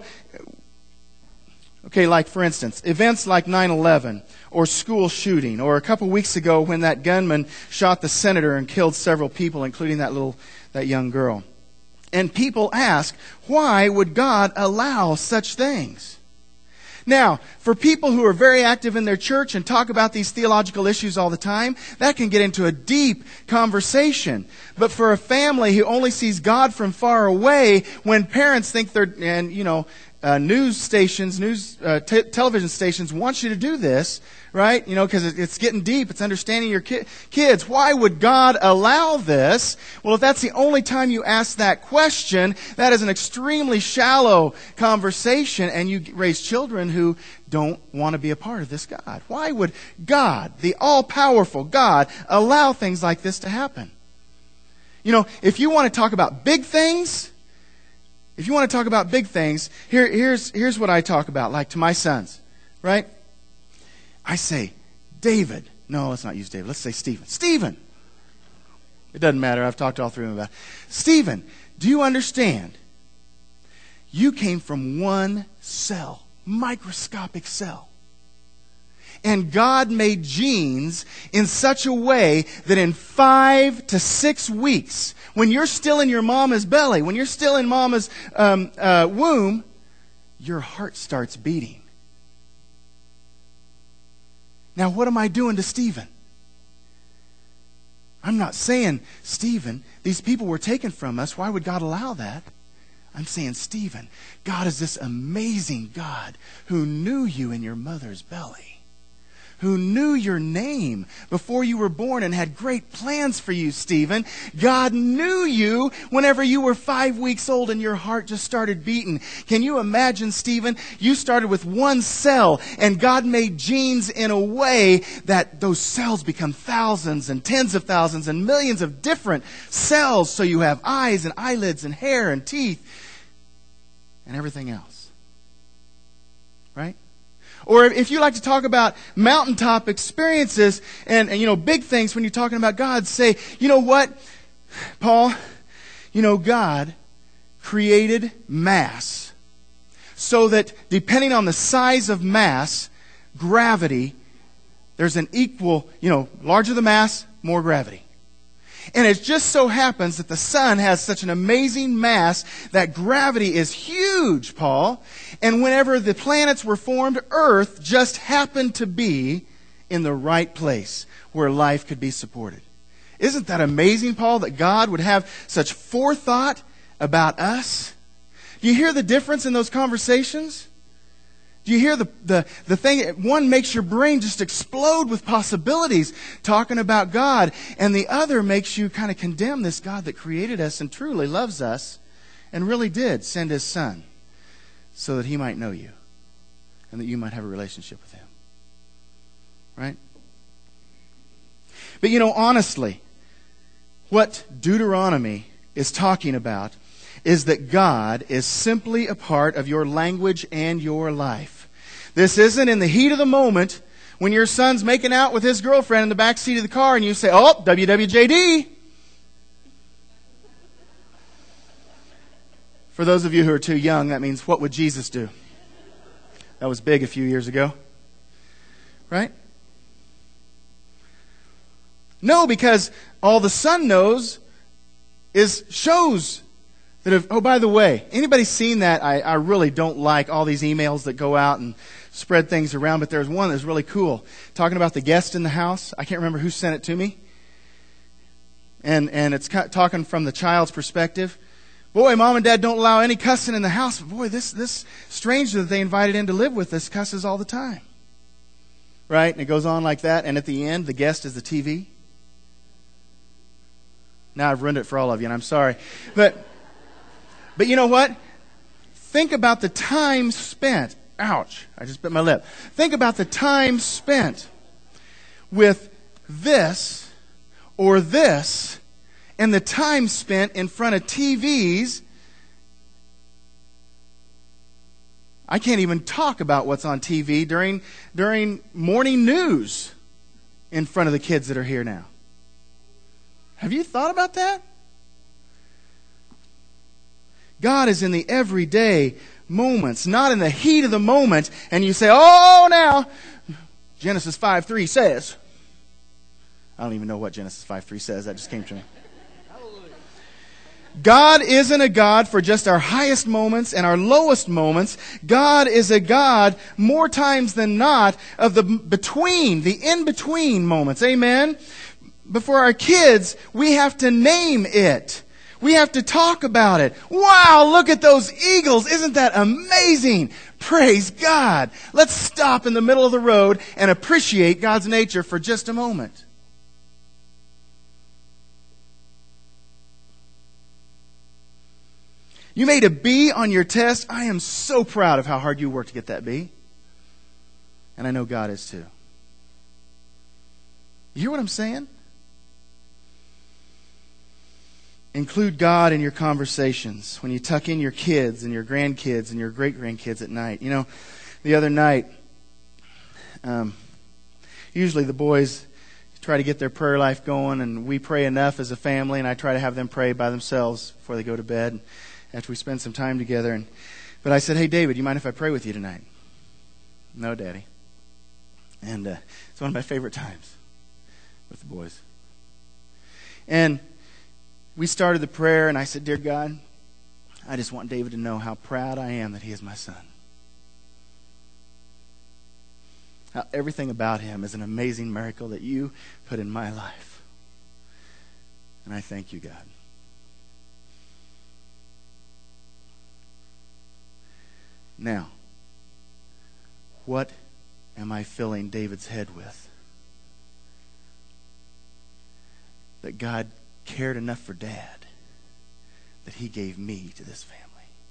like for instance, events like 9/11 or school shooting, or a couple weeks ago when that gunman shot the senator and killed several people, including that young girl. And people ask, why would God allow such things? Now, for people who are very active in their church and talk about these theological issues all the time, that can get into a deep conversation. But for a family who only sees God from far away, when parents think news stations, television stations want you to do this, right? Because it's getting deep. It's understanding your kids. Why would God allow this? Well, if that's the only time you ask that question, that is an extremely shallow conversation, and you raise children who don't want to be a part of this God. Why would God, the all-powerful God, allow things like this to happen? If you want to talk about big things, here's what I talk about, like to my sons, right? I say, David. No, let's not use David. Let's say Stephen. Stephen. It doesn't matter. I've talked to all three of them about it. Stephen, do you understand You came from one cell, microscopic cell. And God made genes in such a way that in 5 to 6 weeks, when you're still in your mama's belly, when you're still in mama's womb, your heart starts beating. Now, what am I doing to Stephen? I'm not saying, Stephen, these people were taken from us. Why would God allow that? I'm saying, Stephen, God is this amazing God who knew you in your mother's belly, who knew your name before you were born and had great plans for you, Stephen. God knew you whenever you were 5 weeks old and your heart just started beating. Can you imagine, Stephen? You started with one cell and God made genes in a way that those cells become thousands and tens of thousands and millions of different cells. So you have eyes and eyelids and hair and teeth and everything else. Right? Or if you like to talk about mountaintop experiences and big things when you're talking about God, say, you know what, Paul? God created mass so that depending on the size of mass, gravity, there's an equal, larger the mass, more gravity. And it just so happens that the sun has such an amazing mass that gravity is huge, Paul. And whenever the planets were formed, Earth just happened to be in the right place where life could be supported. Isn't that amazing, Paul, that God would have such forethought about us? Do you hear the difference in those conversations? Do you hear the thing? One makes your brain just explode with possibilities talking about God, and the other makes you kind of condemn this God that created us and truly loves us and really did send His Son so that He might know you and that you might have a relationship with Him. Right? But honestly, what Deuteronomy is talking about is that God is simply a part of your language and your life. This isn't in the heat of the moment when your son's making out with his girlfriend in the back seat of the car and you say, oh, WWJD. For those of you who are too young, that means, what would Jesus do? That was big a few years ago. Right? No, because all the son knows is shows that if, oh, by the way, anybody seen that? I really don't like all these emails that go out and spread things around, but there's one that's really cool. Talking about the guest in the house. I can't remember who sent it to me. And it's talking from the child's perspective. Boy, mom and dad don't allow any cussing in the house. But boy, this stranger that they invited in to live with us cusses all the time. Right? And it goes on like that. And at the end, the guest is the TV. Now I've ruined it for all of you, and I'm sorry. But you know what? Think about the time spent. Ouch, I just bit my lip. Think about the time spent with this or this and the time spent in front of TVs. I can't even talk about what's on TV during morning news in front of the kids that are here now. Have you thought about that? God is in the everyday moments, not in the heat of the moment, and you say, oh, now, Genesis 5:3 says. I don't even know what Genesis 5:3 says. That just came to me. God isn't a God for just our highest moments and our lowest moments. God is a God, more times than not, of the in-between moments. Amen? Before our kids, we have to name it. We have to talk about it. Wow, look at those eagles. Isn't that amazing? Praise God. Let's stop in the middle of the road and appreciate God's nature for just a moment. You made a B on your test. I am so proud of how hard you worked to get that B. And I know God is too. You hear what I'm saying? Include God in your conversations when you tuck in your kids and your grandkids and your great-grandkids at night. The other night, usually the boys try to get their prayer life going, and we pray enough as a family, and I try to have them pray by themselves before they go to bed after we spend some time together. And But I said, hey, David, you mind if I pray with you tonight? No, Daddy. And it's one of my favorite times with the boys. And we started the prayer, and I said, dear God, I just want David to know how proud I am that he is my son. How everything about him is an amazing miracle that you put in my life. And I thank you, God. Now, what am I filling David's head with? That God cared enough for Dad that he gave me to this family.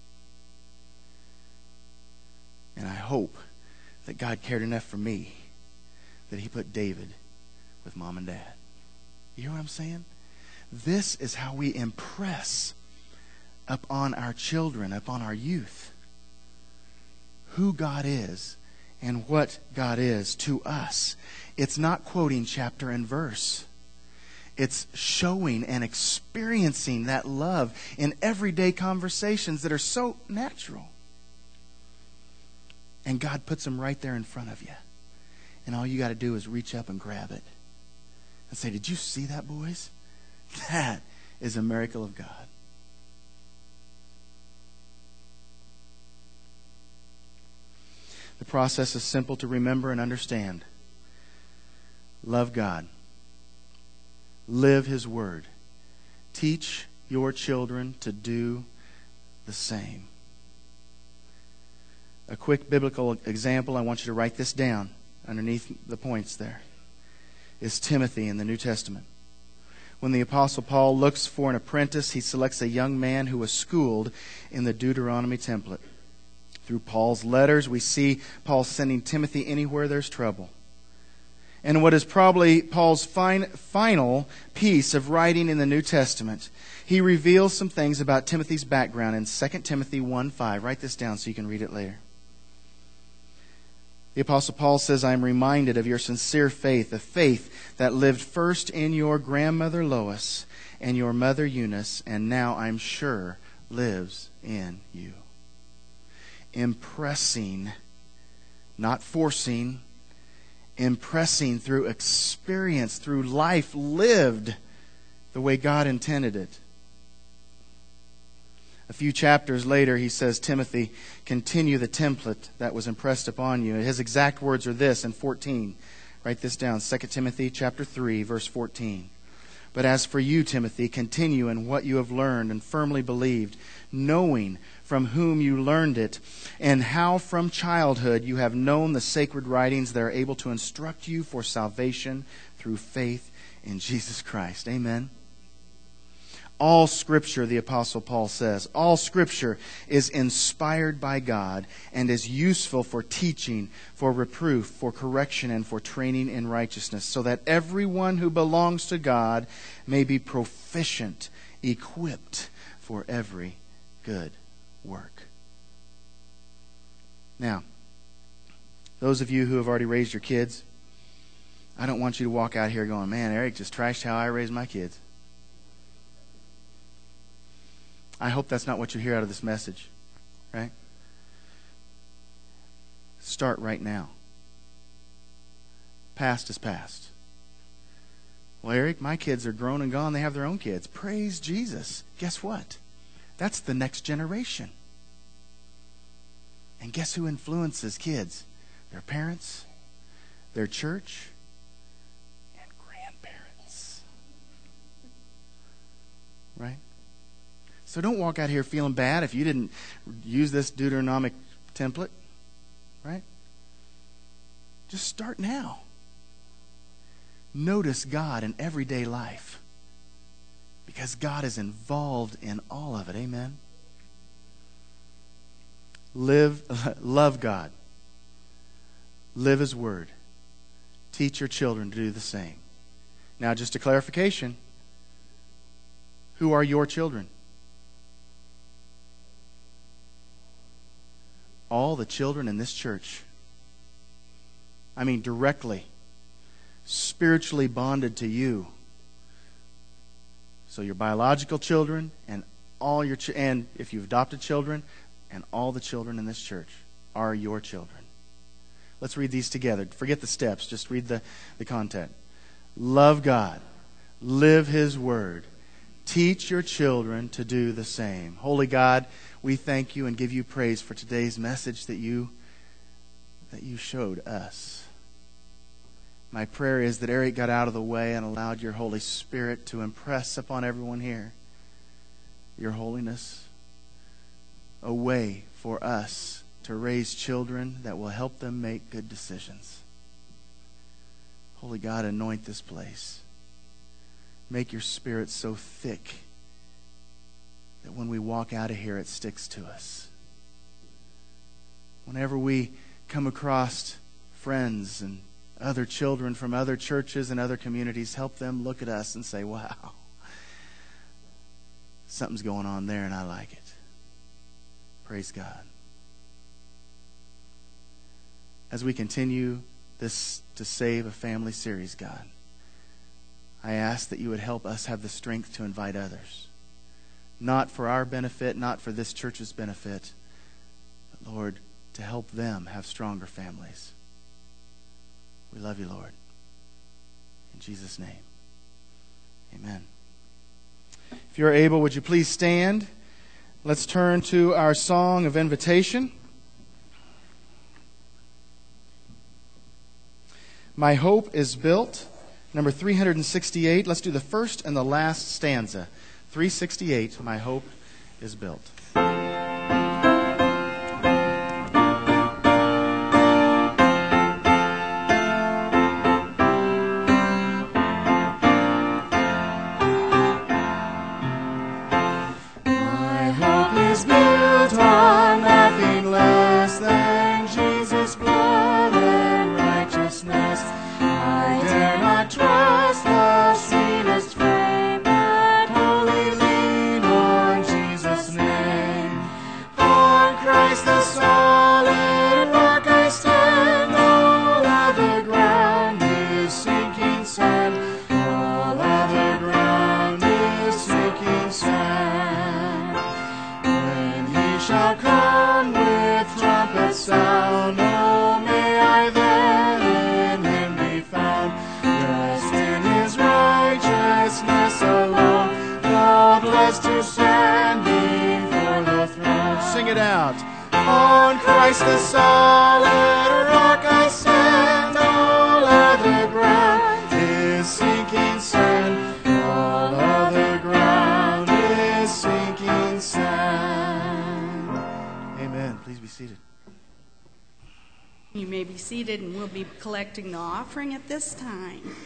And I hope that God cared enough for me that he put David with Mom and Dad. You hear what I'm saying? This is how we impress upon our children, upon our youth, who God is and what God is to us. It's not quoting chapter and verse. It's showing and experiencing that love in everyday conversations that are so natural. And God puts them right there in front of you. And all you got to do is reach up and grab it. And say, did you see that, boys? That is a miracle of God. The process is simple to remember and understand. Love God. Live His Word. Teach your children to do the same. A quick biblical example, I want you to write this down underneath the points there, is Timothy in the New Testament. When the Apostle Paul looks for an apprentice, he selects a young man who was schooled in the Deuteronomy template. Through Paul's letters, we see Paul sending Timothy anywhere there's trouble. And what is probably Paul's final piece of writing in the New Testament, he reveals some things about Timothy's background in 2 Timothy 1:5. Write this down so you can read it later. The Apostle Paul says, I am reminded of your sincere faith, a faith that lived first in your grandmother Lois and your mother Eunice, and now I'm sure lives in you. Impressing, not forcing, impressing through experience, through life lived the way God intended it. A few chapters later, he says, Timothy, continue the template that was impressed upon you. His exact words are this in 14. Write this down, 2 Timothy chapter 3, verse 14. But as for you, Timothy, continue in what you have learned and firmly believed, knowing from whom you learned it, and how from childhood you have known the sacred writings that are able to instruct you for salvation through faith in Jesus Christ. Amen. All Scripture, the Apostle Paul says, all Scripture is inspired by God and is useful for teaching, for reproof, for correction, and for training in righteousness, so that everyone who belongs to God may be proficient, equipped for every good work. Now, those of you who have already raised your kids, I don't want you to walk out here going, man, Eric just trashed how I raised my kids. I hope that's not what you hear out of this message, right? Start right now. Past is past. Well, Eric, my kids are grown and gone. They have their own kids. Praise Jesus. Guess what? That's the next generation. And guess who influences kids? Their parents, their church, and grandparents. Right? So don't walk out here feeling bad if you didn't use this Deuteronomic template, right? Just start now. Notice God in everyday life because God is involved in all of it. Amen. Love God. Live His Word. Teach your children to do the same. Now, just a clarification. Who are your children? All the children in this church. I mean, directly, spiritually bonded to you. So your biological children and all your and if you've adopted children and all the children in this church are your children. Let's read these together. Forget the steps. Just read the content. Love God. Live His Word. Teach your children to do the same. Holy God, we thank you and give you praise for today's message that you showed us. My prayer is that Eric got out of the way and allowed your Holy Spirit to impress upon everyone here your holiness, a way for us to raise children that will help them make good decisions. Holy God, anoint this place. Make your Spirit so thick that when we walk out of here, it sticks to us. Whenever we come across friends and other children from other churches and other communities, help them look at us and say, wow, something's going on there and I like it. Praise God. As we continue this To Save a Family series, God, I ask that you would help us have the strength to invite others. Not for our benefit, not for this church's benefit, but Lord, to help them have stronger families. We love you, Lord. In Jesus' name, amen. If you're able, would you please stand? Let's turn to our song of invitation. My Hope is Built, number 368. Let's do the first and the last stanza. 368, My Hope is Built. You may be seated, and we'll be collecting the offering at this time.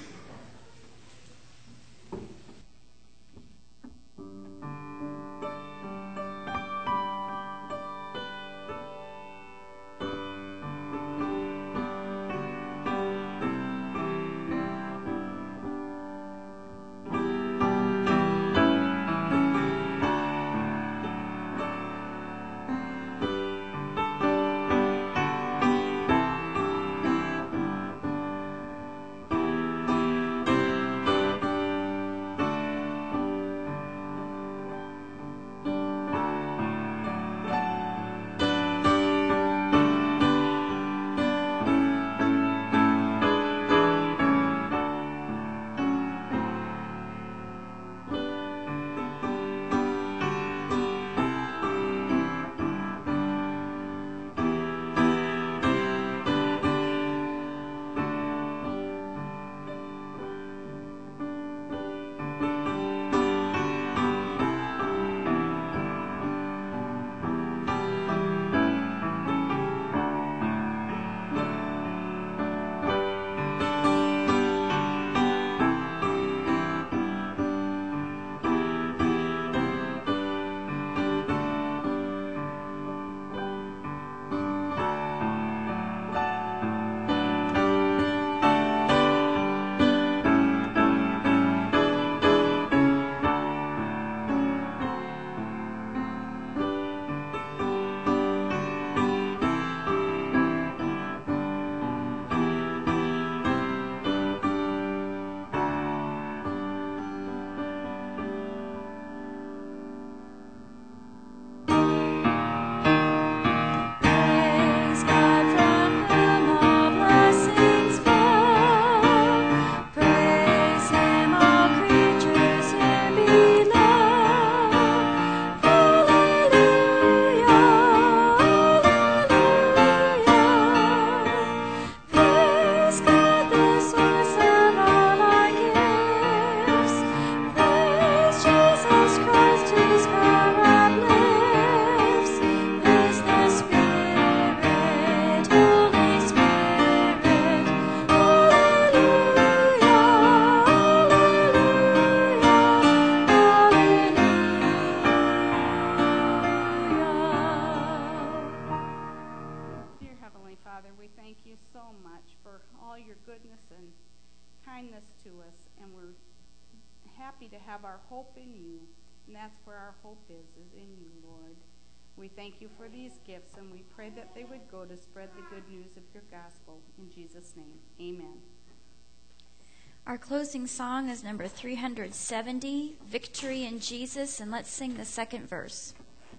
goodness and kindness to us, and we're happy to have our hope in you, and that's where our hope is in you, Lord. We thank you for these gifts, and we pray that they would go to spread the good news of your gospel. In Jesus' name, amen. Our closing song is number 370, Victory in Jesus, and let's sing the second verse.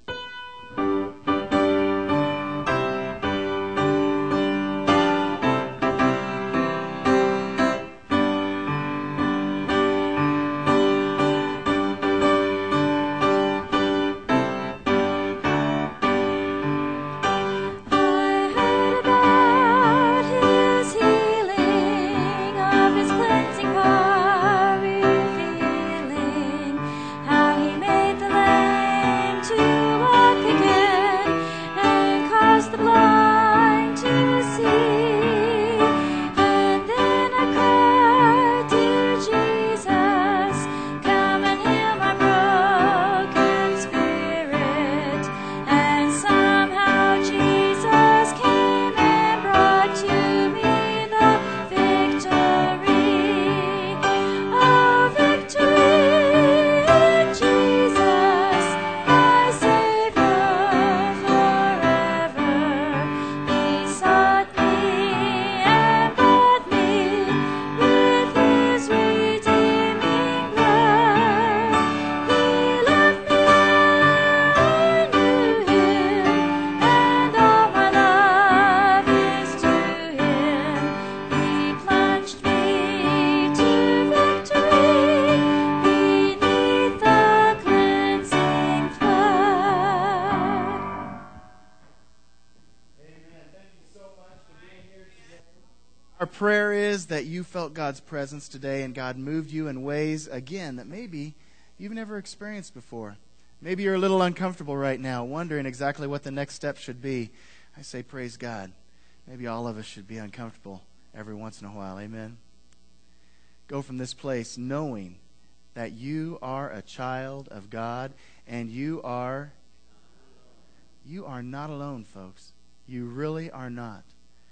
Our prayer is that you felt God's presence today and God moved you in ways, again, that maybe you've never experienced before. Maybe you're a little uncomfortable right now, wondering exactly what the next step should be. I say, praise God. Maybe all of us should be uncomfortable every once in a while. Amen? Go from this place knowing that you are a child of God and you are not alone, folks. You really are not.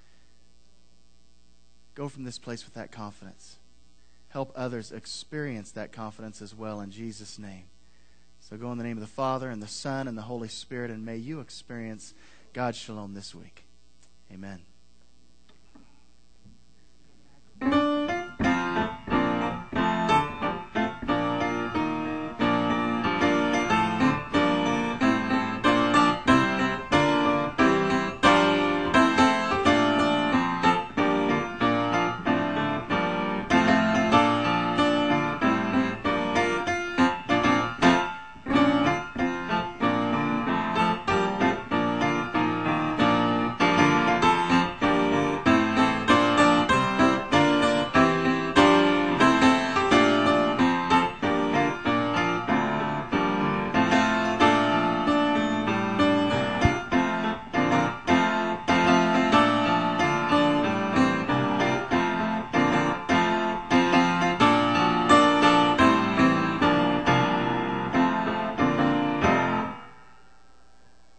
Go from this place with that confidence. Help others experience that confidence as well in Jesus' name. So go in the name of the Father and the Son and the Holy Spirit, and may you experience God's shalom this week. Amen.